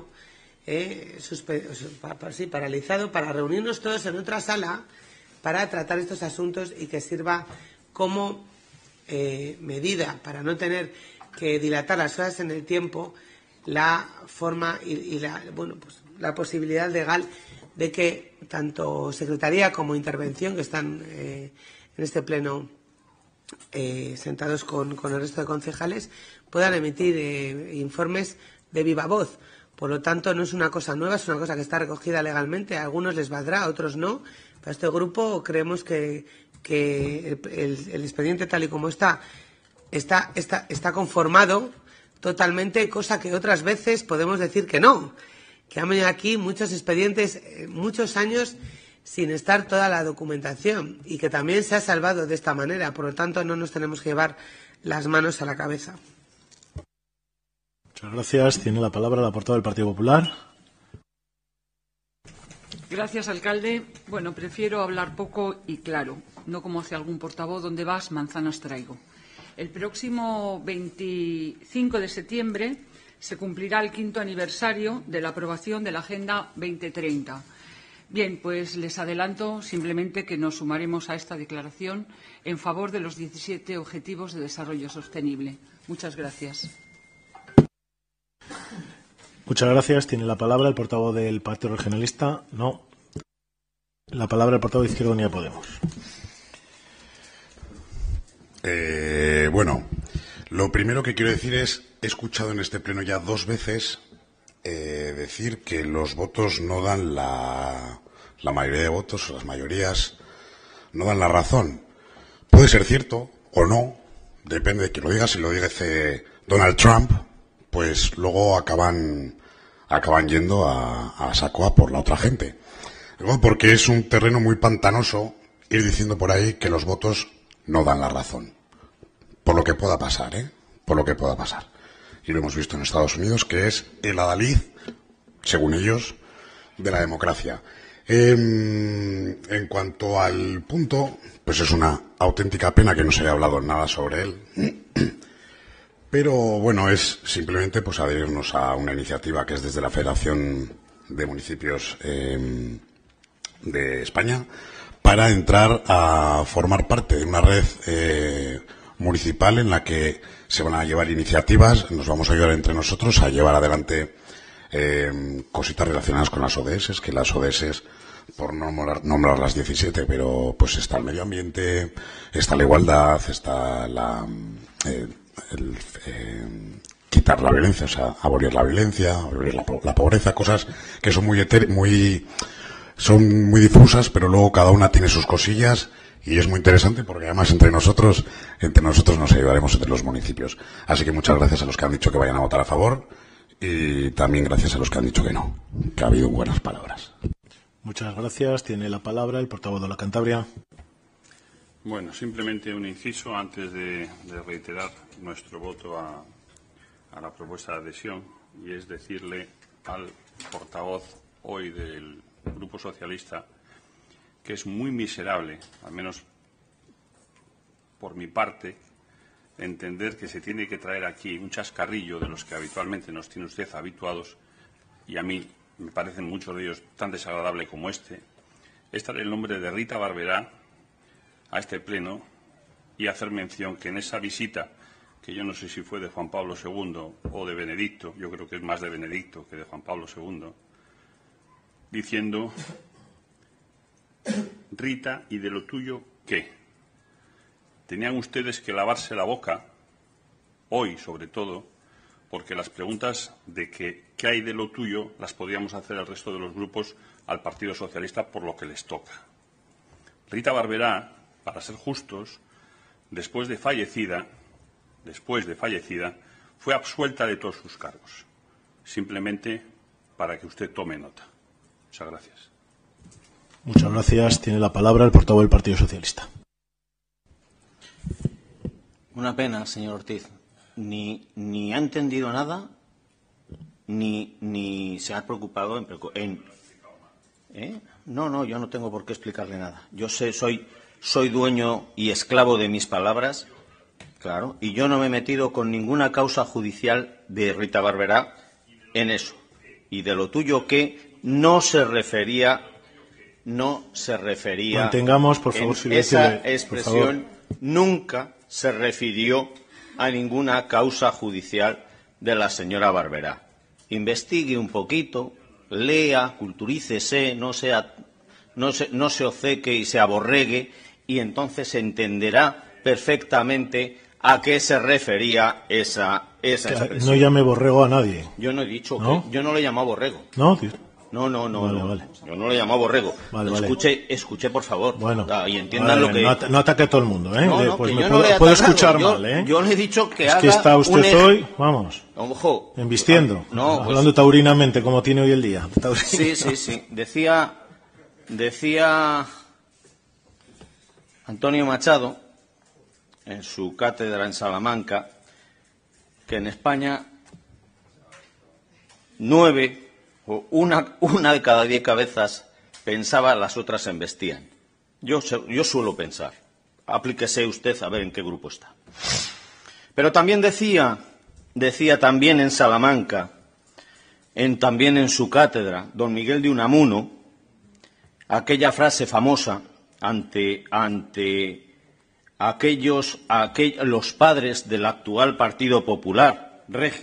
paralizado, para reunirnos todos en otra sala para tratar estos asuntos y que sirva como medida para no tener que dilatar las cosas en el tiempo, la forma y la posibilidad legal de que tanto secretaría como intervención, que están en este pleno sentados con el resto de concejales, puedan emitir informes de viva voz. Por lo tanto, no es una cosa nueva, es una cosa que está recogida legalmente. A algunos les valdrá, a otros no. Para este grupo creemos que el expediente tal y como está conformado totalmente, cosa que otras veces podemos decir que no. Que han venido aquí muchos expedientes, muchos años sin estar toda la documentación y que también se ha salvado de esta manera. Por lo tanto, no nos tenemos que llevar las manos a la cabeza. Muchas gracias. Tiene la palabra la portavoz del Partido Popular. Gracias, alcalde. Bueno, prefiero hablar poco y claro, no como hace algún portavoz, donde vas, manzanas traigo. El próximo 25 de septiembre se cumplirá el 5º aniversario de la aprobación de la Agenda 2030. Bien, pues les adelanto simplemente que nos sumaremos a esta declaración en favor de los 17 Objetivos de Desarrollo Sostenible. Muchas gracias. Muchas gracias. Tiene la palabra el portavoz del Partido Regionalista. No. La palabra el portavoz de Izquierda Unida Podemos. Bueno, lo primero que quiero decir es, he escuchado en este pleno ya 2 veces decir que los votos no dan la mayoría de votos, las mayorías no dan la razón. Puede ser cierto o no, depende de quién lo diga. Si lo dice Donald Trump, pues luego acaban yendo a saco a por la otra gente. Luego, porque es un terreno muy pantanoso ir diciendo por ahí que los votos no dan la razón. Por lo que pueda pasar, por lo que pueda pasar. Y lo hemos visto en Estados Unidos, que es el adalid, según ellos, de la democracia. En cuanto al punto, pues es una auténtica pena que no se haya hablado nada sobre él. Pero bueno, es simplemente pues adherirnos a una iniciativa que es desde la Federación de Municipios de España para entrar a formar parte de una red municipal en la que se van a llevar iniciativas, nos vamos a ayudar entre nosotros a llevar adelante cositas relacionadas con las ODS, que las ODS, por nombrar las 17, pero pues está el medio ambiente, está la igualdad, está quitar la violencia, o sea, abolir la violencia, abolir la pobreza, cosas que son muy difusas, pero luego cada una tiene sus cosillas y es muy interesante porque además entre nosotros nos ayudaremos entre los municipios. Así que muchas gracias a los que han dicho que vayan a votar a favor y también gracias a los que han dicho que no, que ha habido buenas palabras. Muchas gracias. Tiene la palabra el portavoz de la Cantabria. Bueno, simplemente un inciso antes de reiterar nuestro voto a la propuesta de adhesión, y es decirle al portavoz hoy del Grupo Socialista que es muy miserable, al menos por mi parte, entender que se tiene que traer aquí un chascarrillo de los que habitualmente nos tiene usted habituados, y a mí me parecen muchos de ellos tan desagradable como este, es traer el nombre de Rita Barberá a este pleno y hacer mención que en esa visita, que yo no sé si fue de Juan Pablo II o de Benedicto, yo creo que es más de Benedicto que de Juan Pablo II, diciendo: Rita, ¿y de lo tuyo qué? Tenían ustedes que lavarse la boca, hoy sobre todo, porque las preguntas de qué hay de lo tuyo las podíamos hacer el resto de los grupos al Partido Socialista por lo que les toca. Rita Barberá, para ser justos, después de fallecida, fue absuelta de todos sus cargos. Simplemente para que usted tome nota. Muchas gracias. Muchas gracias. Tiene la palabra el portavoz del Partido Socialista. Una pena, señor Ortiz. Ni ha entendido nada, ni se ha preocupado en No, yo no tengo por qué explicarle nada. Yo soy dueño y esclavo de mis palabras, claro, y yo no me he metido con ninguna causa judicial de Rita Barberá en eso. Y de lo tuyo que no se refería. Mantengamos, por favor, silencio. Esa expresión nunca se refirió a ninguna causa judicial de la señora Barberá. Investigue un poquito, lea, culturícese, no sea no se obceque y se aborregue, y entonces se entenderá perfectamente a qué se refería esa expresión. No llame borrego a nadie. Yo no he dicho, ¿No? yo no le he llamado borrego. ¿No? No. Vale. Yo no le he llamado borrego. Vale. Escuche, por favor. Bueno, y entiendan lo que... No ataque a todo el mundo, ¿eh? No, pues que me yo no le he puedo atacado. escuchar mal, ¿eh? Yo le he dicho que es haga que está usted hoy, vamos, Ojo. embistiendo, No, hablando pues... taurinamente, como tiene hoy el día. Sí. Decía Antonio Machado, en su cátedra en Salamanca, que en España 9 o una de cada 10 cabezas pensaba, las otras se embestían. Yo suelo pensar. Aplíquese usted a ver en qué grupo está. Pero también decía también en Salamanca, también en su cátedra, don Miguel de Unamuno, aquella frase famosa ante los padres del actual Partido Popular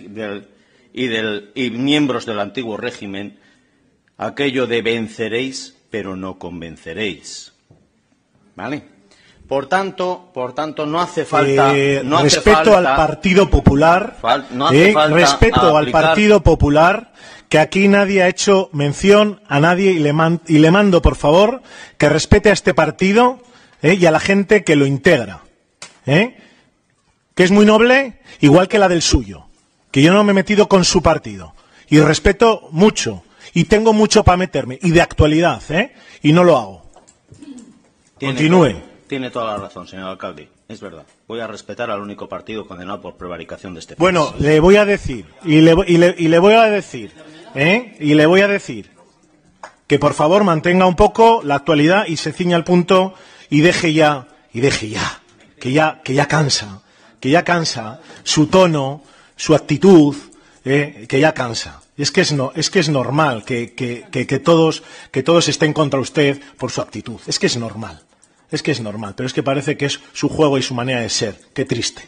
y miembros del antiguo régimen, aquello de venceréis, pero no convenceréis. ¿Vale? Por tanto, no hace falta... respeto al Partido Popular, respeto al Partido Popular, que aquí nadie ha hecho mención a nadie, y le mando, por favor, que respete a este partido y a la gente que lo integra, que es muy noble, igual que la del suyo, que yo no me he metido con su partido, y respeto mucho, y tengo mucho para meterme, y de actualidad, y no lo hago. Continúe. Tiene toda la razón, señor alcalde, es verdad. Voy a respetar al único partido condenado por prevaricación de este país. Bueno, le voy a decir, y le voy a decir que por favor mantenga un poco la actualidad y se ciña al punto y deje ya, que ya cansa su tono, su actitud, que ya cansa. Es que es normal que todos estén contra usted por su actitud. Es que es normal, pero es que parece que es su juego y su manera de ser. Qué triste.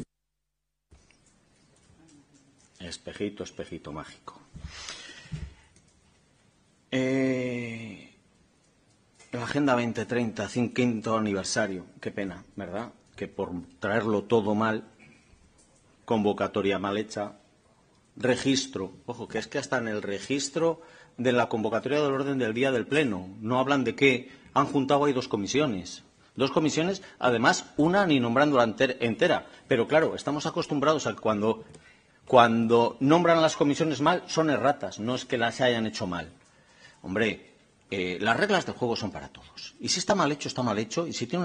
Espejito, espejito mágico. La Agenda 2030, 5º aniversario, qué pena, ¿verdad? Que por traerlo todo mal, convocatoria mal hecha, registro, ojo, que es que hasta en el registro de la convocatoria del orden del día del Pleno, no hablan de qué, han juntado ahí dos comisiones, además, una ni nombrándola entera, pero claro, estamos acostumbrados a que cuando nombran las comisiones mal, son erratas, no es que las hayan hecho mal. Hombre, las reglas del juego son para todos. Y si está mal hecho, está mal hecho. Y si tiene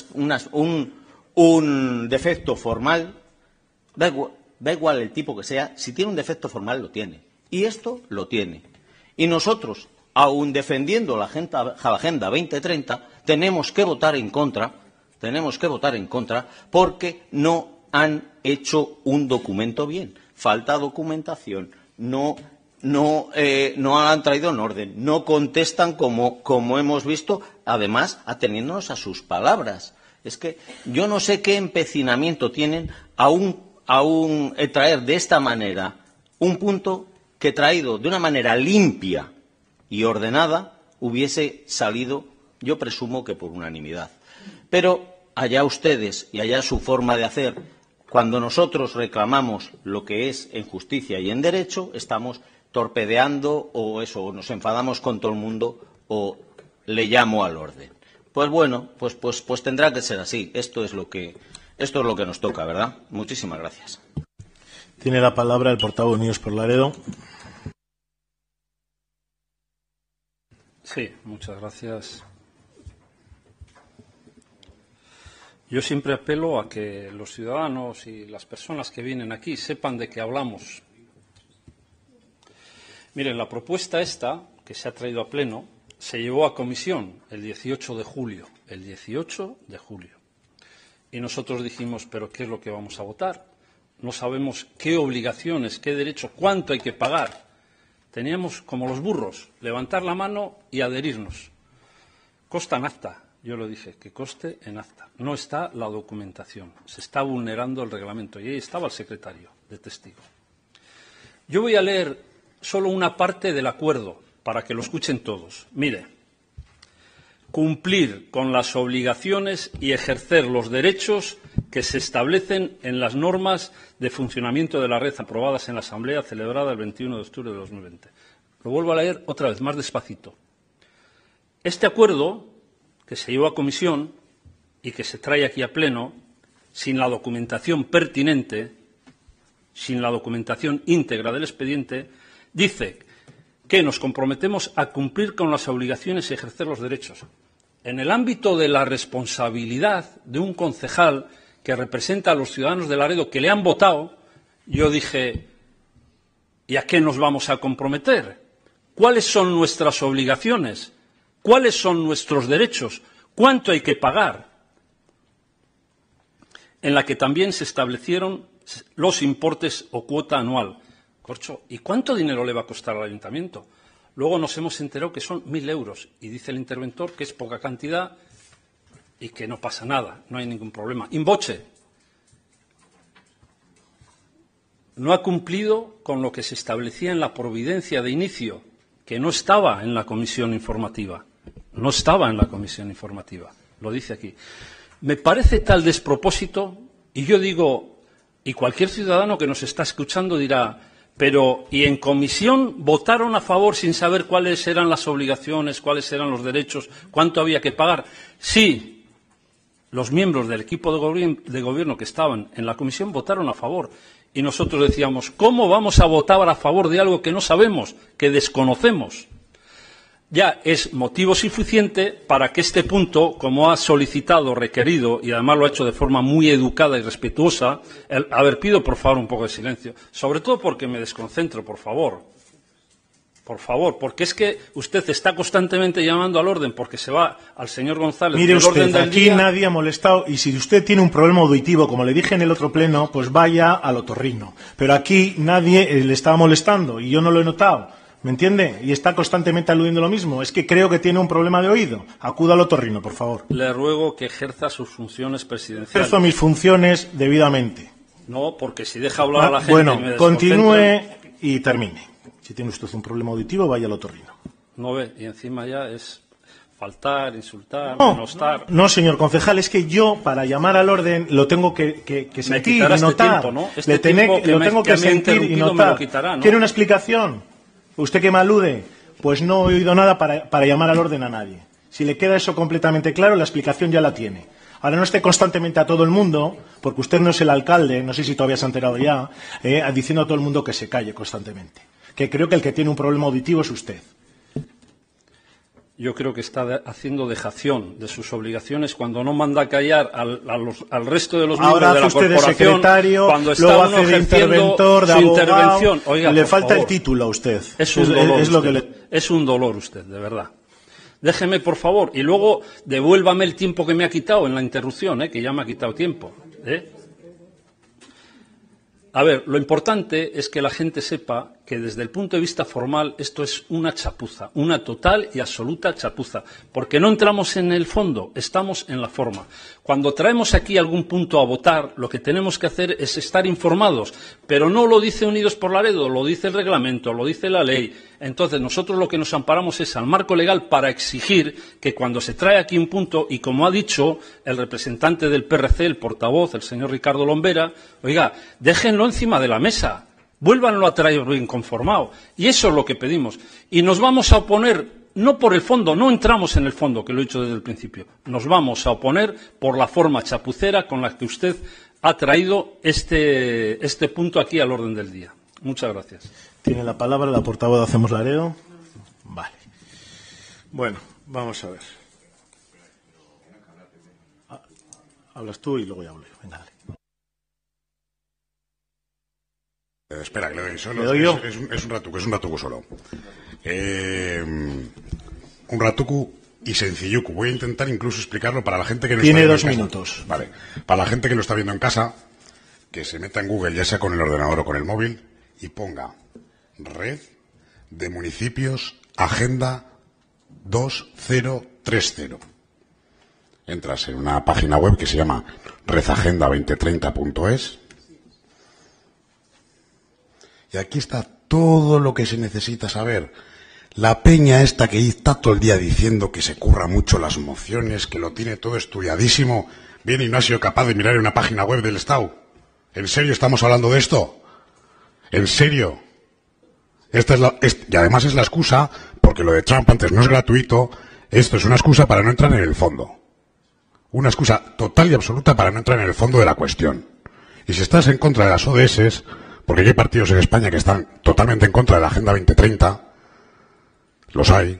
un defecto formal, da igual el tipo que sea, si tiene un defecto formal, lo tiene. Y esto lo tiene. Y nosotros, aun defendiendo la Agenda 2030, tenemos que votar en contra porque no han hecho un documento bien. Falta documentación, no han traído en orden, no contestan como hemos visto, además ateniéndonos a sus palabras. Es que yo no sé qué empecinamiento tienen aún traer de esta manera un punto que traído de una manera limpia y ordenada hubiese salido, yo presumo que por unanimidad. Pero allá ustedes y allá su forma de hacer, cuando nosotros reclamamos lo que es en justicia y en derecho, estamos torpedeando o nos enfadamos con todo el mundo o le llamo al orden. Pues bueno, pues tendrá que ser así. Esto es lo que nos toca, ¿verdad? Muchísimas gracias. Tiene la palabra el portavoz Unidos por Laredo. Sí, muchas gracias. Yo siempre apelo a que los ciudadanos y las personas que vienen aquí sepan de qué hablamos. Miren, la propuesta esta, que se ha traído a pleno, se llevó a comisión el 18 de julio. Y nosotros dijimos, ¿pero qué es lo que vamos a votar? No sabemos qué obligaciones, qué derechos, cuánto hay que pagar. Teníamos, como los burros, levantar la mano y adherirnos. Costa en acta, yo lo dije, que coste en acta. No está la documentación, se está vulnerando el reglamento. Y ahí estaba el secretario de testigo. Yo voy a leer solo una parte del acuerdo, para que lo escuchen todos. Mire, cumplir con las obligaciones y ejercer los derechos que se establecen en las normas de funcionamiento de la red aprobadas en la Asamblea celebrada el 21 de octubre de 2020. Lo vuelvo a leer otra vez, más despacito. Este acuerdo, que se llevó a comisión y que se trae aquí a pleno, sin la documentación pertinente, sin la documentación íntegra del expediente, dice que nos comprometemos a cumplir con las obligaciones y ejercer los derechos. En el ámbito de la responsabilidad de un concejal que representa a los ciudadanos de Laredo que le han votado, yo dije, ¿y a qué nos vamos a comprometer? ¿Cuáles son nuestras obligaciones? ¿Cuáles son nuestros derechos? ¿Cuánto hay que pagar? En la que también se establecieron los importes o cuota anual. Corcho, ¿y cuánto dinero le va a costar al ayuntamiento? Luego nos hemos enterado que son 1.000 euros y dice el interventor que es poca cantidad y que no pasa nada, no hay ningún problema. In voce, no ha cumplido con lo que se establecía en la providencia de inicio, que no estaba en la comisión informativa. No estaba en la comisión informativa, lo dice aquí. Me parece tal despropósito, y yo digo, y cualquier ciudadano que nos está escuchando dirá, pero ¿y en comisión votaron a favor sin saber cuáles eran las obligaciones, cuáles eran los derechos, cuánto había que pagar? Sí, los miembros del equipo de gobierno que estaban en la comisión votaron a favor. Y nosotros decíamos, ¿cómo vamos a votar a favor de algo que no sabemos, que desconocemos? Ya es motivo suficiente para que este punto, como ha solicitado, requerido, y además lo ha hecho de forma muy educada y respetuosa, pido por favor un poco de silencio, sobre todo porque me desconcentro, por favor, porque es que usted está constantemente llamando al orden porque se va al señor González. Mire usted, orden del aquí día. nadie ha molestado y si usted tiene un problema auditivo, como le dije en el otro pleno, pues vaya al otorrino. Pero aquí nadie le estaba molestando y yo no lo he notado. ¿Me entiende? Y está constantemente aludiendo lo mismo. Es que creo que tiene un problema de oído. Acuda al otorrino, por favor. Le ruego que ejerza sus funciones presidenciales. Ejerzo mis funciones debidamente. No, porque si deja hablar a la gente... Bueno, y me continúe y termine. Si tiene usted un problema auditivo, vaya al otorrino. No ve, y encima ya es faltar, insultar, No, denostar. no, señor concejal, es que yo, para llamar al orden, lo tengo que sentir y notar. Tiempo, ¿no? Lo tengo que sentir y notar. Quitará, ¿no? ¿Quiere una explicación? Usted que me alude, pues no he oído nada para llamar al orden a nadie. Si le queda eso completamente claro, la explicación ya la tiene. Ahora no esté constantemente a todo el mundo, porque usted no es el alcalde, no sé si todavía se ha enterado ya, diciendo a todo el mundo que se calle constantemente. Que creo que el que tiene un problema auditivo es usted. Yo creo que está haciendo dejación de sus obligaciones cuando no manda a callar al resto de los miembros de la corporación. Ahora hace usted de secretario, cuando está luego uno hace de interventor, de su abogado. intervención. Oiga, le por falta favor, el título a usted. Es un dolor usted, de verdad. Déjeme, por favor, y luego devuélvame el tiempo que me ha quitado en la interrupción, que ya me ha quitado tiempo. A ver, lo importante es que la gente sepa que desde el punto de vista formal esto es una chapuza, una total y absoluta chapuza, porque no entramos en el fondo, estamos en la forma. Cuando traemos aquí algún punto a votar, lo que tenemos que hacer es estar informados, pero no lo dice Unidos por Laredo, lo dice el reglamento, lo dice la ley. Entonces nosotros lo que nos amparamos es al marco legal para exigir que cuando se trae aquí un punto, y como ha dicho el representante del PRC, el portavoz, el señor Ricardo Lombera, oiga, déjenlo encima de la mesa. Vuélvanlo a traer bien conformado. Y eso es lo que pedimos. Y nos vamos a oponer, no por el fondo, no entramos en el fondo, que lo he dicho desde el principio. Nos vamos a oponer por la forma chapucera con la que usted ha traído este punto aquí al orden del día. Muchas gracias. Tiene la palabra la portavoz de Hacemos Laredo. Vale. Bueno, vamos a ver. Hablas tú y luego ya hablo yo. Venga, dale. Espera, que le doy solo. ¿Le doy yo? Es un ratucu solo. Un ratucu y sencillucu. Voy a intentar incluso explicarlo para la gente que no Tiene está viendo 2 en casa. minutos. Vale. Para la gente que lo está viendo en casa, que se meta en Google, ya sea con el ordenador o con el móvil, y ponga Red de Municipios Agenda 2030. Entras en una página web que se llama redagenda2030.es. Y aquí está todo lo que se necesita saber. La peña esta que está todo el día diciendo que se curra mucho las mociones, que lo tiene todo estudiadísimo, viene y no ha sido capaz de mirar en una página web del Estado. ¿En serio estamos hablando de esto? ¿En serio? Y además es la excusa, porque lo de Trump antes no es gratuito, esto es una excusa para no entrar en el fondo. Una excusa total y absoluta para no entrar en el fondo de la cuestión. Y si estás en contra de las ODS, porque hay partidos en España que están totalmente en contra de la Agenda 2030, los hay,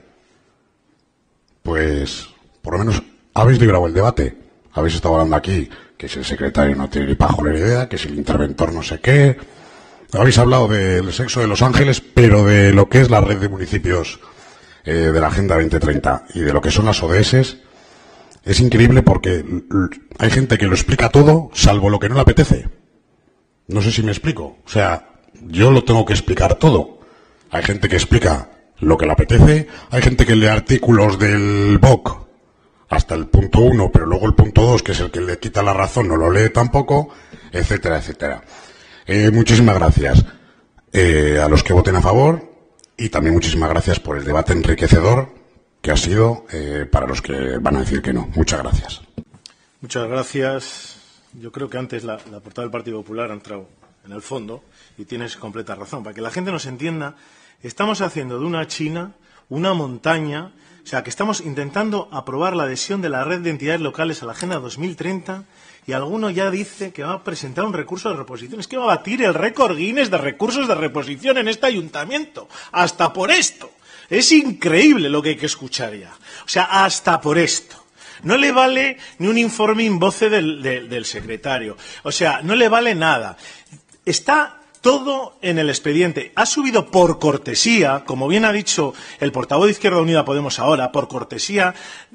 pues por lo menos habéis librado el debate. Habéis estado hablando aquí que si el secretario no tiene ni pajolera idea, que si el interventor no sé qué. Habéis hablado del sexo de Los Ángeles, pero de lo que es la red de municipios de la Agenda 2030 y de lo que son las ODS, es increíble porque hay gente que lo explica todo, salvo lo que no le apetece. No sé si me explico. O sea, yo lo tengo que explicar todo. Hay gente que explica lo que le apetece, hay gente que lee artículos del BOC hasta el punto 1, pero luego el punto 2, que es el que le quita la razón, no lo lee tampoco, etcétera, etcétera. Muchísimas gracias a los que voten a favor y también muchísimas gracias por el debate enriquecedor que ha sido para los que van a decir que no. Muchas gracias. Muchas gracias. Yo creo que antes la portavoz del Partido Popular ha entrado en el fondo y tienes completa razón. Para que la gente nos entienda, estamos haciendo de una China una montaña, o sea, que estamos intentando aprobar la adhesión de la red de entidades locales a la Agenda 2030 y alguno ya dice que va a presentar un recurso de reposición. Es que va a batir el récord Guinness de recursos de reposición en este ayuntamiento. Hasta por esto. Es increíble lo que hay que escuchar ya. O sea, hasta por esto. No le vale ni un informe in voce del secretario. O sea, no le vale nada. Está todo en el expediente. Ha subido por cortesía, como bien ha dicho el portavoz de Izquierda Unida Podemos ahora, por cortesía,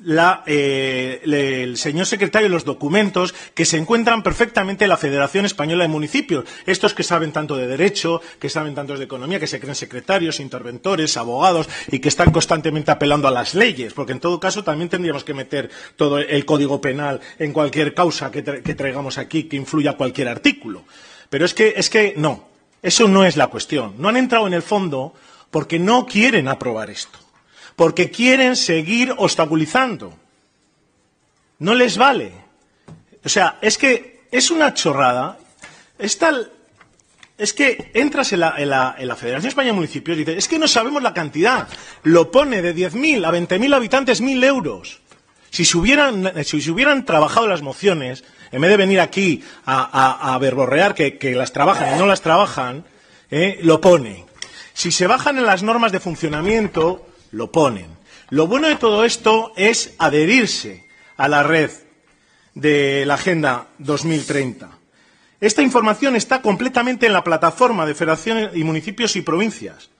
el señor secretario los documentos que se encuentran perfectamente en la Federación Española de Municipios. Estos que saben tanto de derecho, que saben tanto de economía, que se creen secretarios, interventores, abogados y que están constantemente apelando a las leyes, porque en todo caso también tendríamos que meter todo el Código Penal en cualquier causa que traigamos aquí que influya cualquier artículo. Pero es que no. Eso no es la cuestión. No han entrado en el fondo porque no quieren aprobar esto. Porque quieren seguir obstaculizando. No les vale. O sea, es que es una chorrada. Es que entras en la Federación Española de Municipios y dices, es que no sabemos la cantidad. Lo pone de 10.000 a 20.000 habitantes, 1.000 euros. Si se hubieran trabajado las mociones, en vez de venir aquí a verborrear que las trabajan y no las trabajan, lo ponen. Si se bajan en las normas de funcionamiento, lo ponen. Lo bueno de todo esto es adherirse a la red de la Agenda 2030. Esta información está completamente en la plataforma de federaciones y municipios y provincias.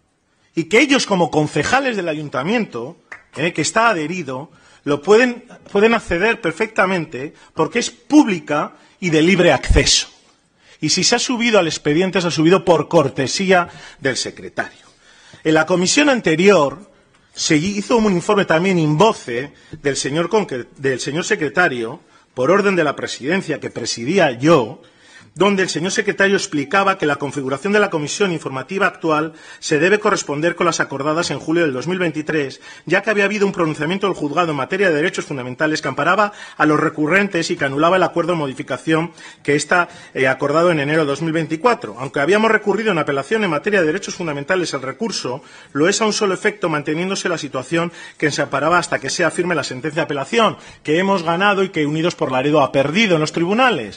Y que ellos, como concejales del ayuntamiento, que está adherido, lo pueden acceder perfectamente porque es pública y de libre acceso. Y si se ha subido al expediente, se ha subido por cortesía del secretario. En la comisión anterior se hizo un informe también in voce del señor secretario, por orden de la presidencia que presidía yo, donde el señor secretario explicaba que la configuración de la comisión informativa actual se debe corresponder con las acordadas en julio del 2023, ya que había habido un pronunciamiento del juzgado en materia de derechos fundamentales que amparaba a los recurrentes y que anulaba el acuerdo de modificación que está acordado en enero de 2024. Aunque habíamos recurrido en apelación en materia de derechos fundamentales, el recurso lo es a un solo efecto, manteniéndose la situación que se amparaba hasta que sea firme la sentencia de apelación, que hemos ganado y que Unidos por Laredo ha perdido en los tribunales.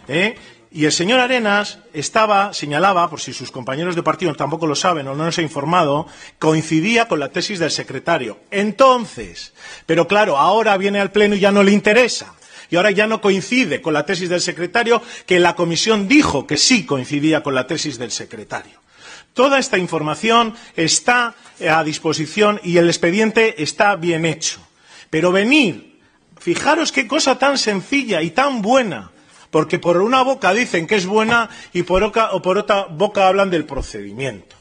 Y el señor Arenas señalaba, por si sus compañeros de partido tampoco lo saben o no nos ha informado, coincidía con la tesis del secretario. Entonces, pero claro, ahora viene al Pleno y ya no le interesa. Y ahora ya no coincide con la tesis del secretario, que la comisión dijo que sí coincidía con la tesis del secretario. Toda esta información está a disposición y el expediente está bien hecho. Pero fijaros qué cosa tan sencilla y tan buena. Porque por una boca dicen que es buena y por otra boca hablan del procedimiento.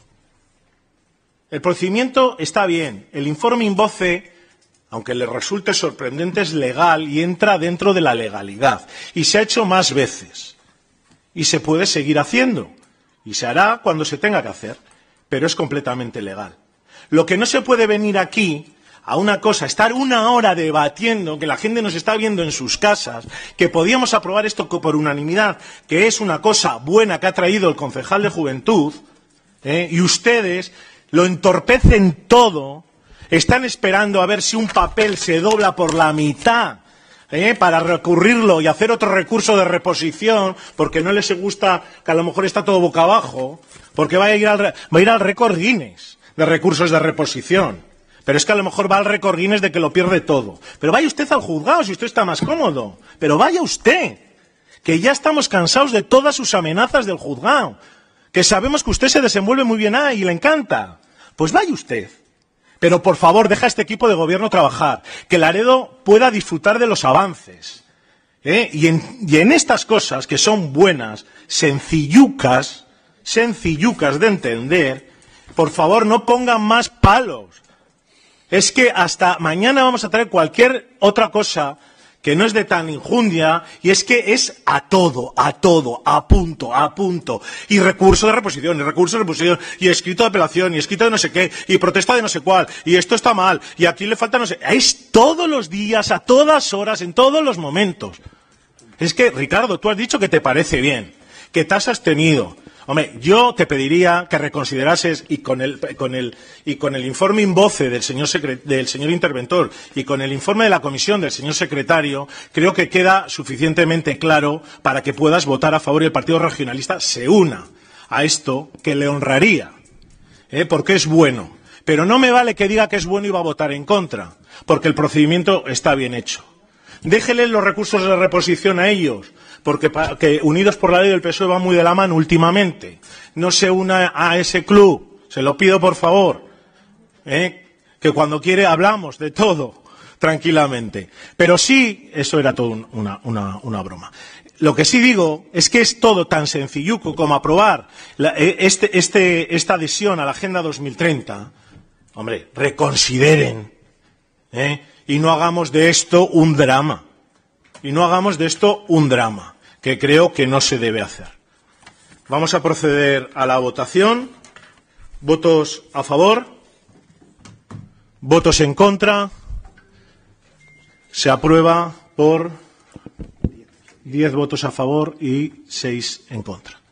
El procedimiento está bien. El informe in voce, aunque le resulte sorprendente, es legal y entra dentro de la legalidad. Y se ha hecho más veces. Y se puede seguir haciendo. Y se hará cuando se tenga que hacer. Pero es completamente legal. Lo que no se puede venir aquí a una cosa, estar una hora debatiendo, que la gente nos está viendo en sus casas, que podíamos aprobar esto por unanimidad, que es una cosa buena que ha traído el concejal de Juventud, y ustedes lo entorpecen todo, están esperando a ver si un papel se dobla por la mitad, para recurrirlo y hacer otro recurso de reposición, porque no les gusta que a lo mejor está todo boca abajo, porque va a ir al récord Guinness de recursos de reposición. Pero es que a lo mejor va al récord Guinness de que lo pierde todo. Pero vaya usted al juzgado si usted está más cómodo. Pero vaya usted, que ya estamos cansados de todas sus amenazas del juzgado. Que sabemos que usted se desenvuelve muy bien ahí y le encanta. Pues vaya usted. Pero por favor, deja a este equipo de gobierno trabajar. Que Laredo pueda disfrutar de los avances. Y en estas cosas que son buenas, sencillucas de entender, por favor no pongan más palos. Es que hasta mañana vamos a traer cualquier otra cosa que no es de tan injundia, y es que es a todo, a punto, y recurso de reposición, y escrito de apelación, y escrito de no sé qué, y protesta de no sé cuál, y esto está mal, y aquí le falta no sé... Es todos los días, a todas horas, en todos los momentos. Es que, Ricardo, tú has dicho que te parece bien, que te has abstenido. Hombre, yo te pediría que reconsiderases y con el informe in voce del señor interventor y con el informe de la comisión del señor secretario, creo que queda suficientemente claro para que puedas votar a favor y el Partido Regionalista se una a esto que le honraría, porque es bueno. Pero no me vale que diga que es bueno y va a votar en contra, porque el procedimiento está bien hecho. Déjenle los recursos de reposición a ellos, porque Unidos por la Ley del PSOE va muy de la mano últimamente. No se una a ese club, se lo pido por favor, que cuando quiere hablamos de todo tranquilamente. Pero sí, eso era todo una broma. Lo que sí digo es que es todo tan sencilluco como aprobar esta adhesión a la Agenda 2030. Hombre, reconsideren, y no hagamos de esto un drama. Que creo que no se debe hacer. Vamos a proceder a la votación. ¿Votos a favor? ¿Votos en contra? Se aprueba por 10 votos a favor y 6 en contra.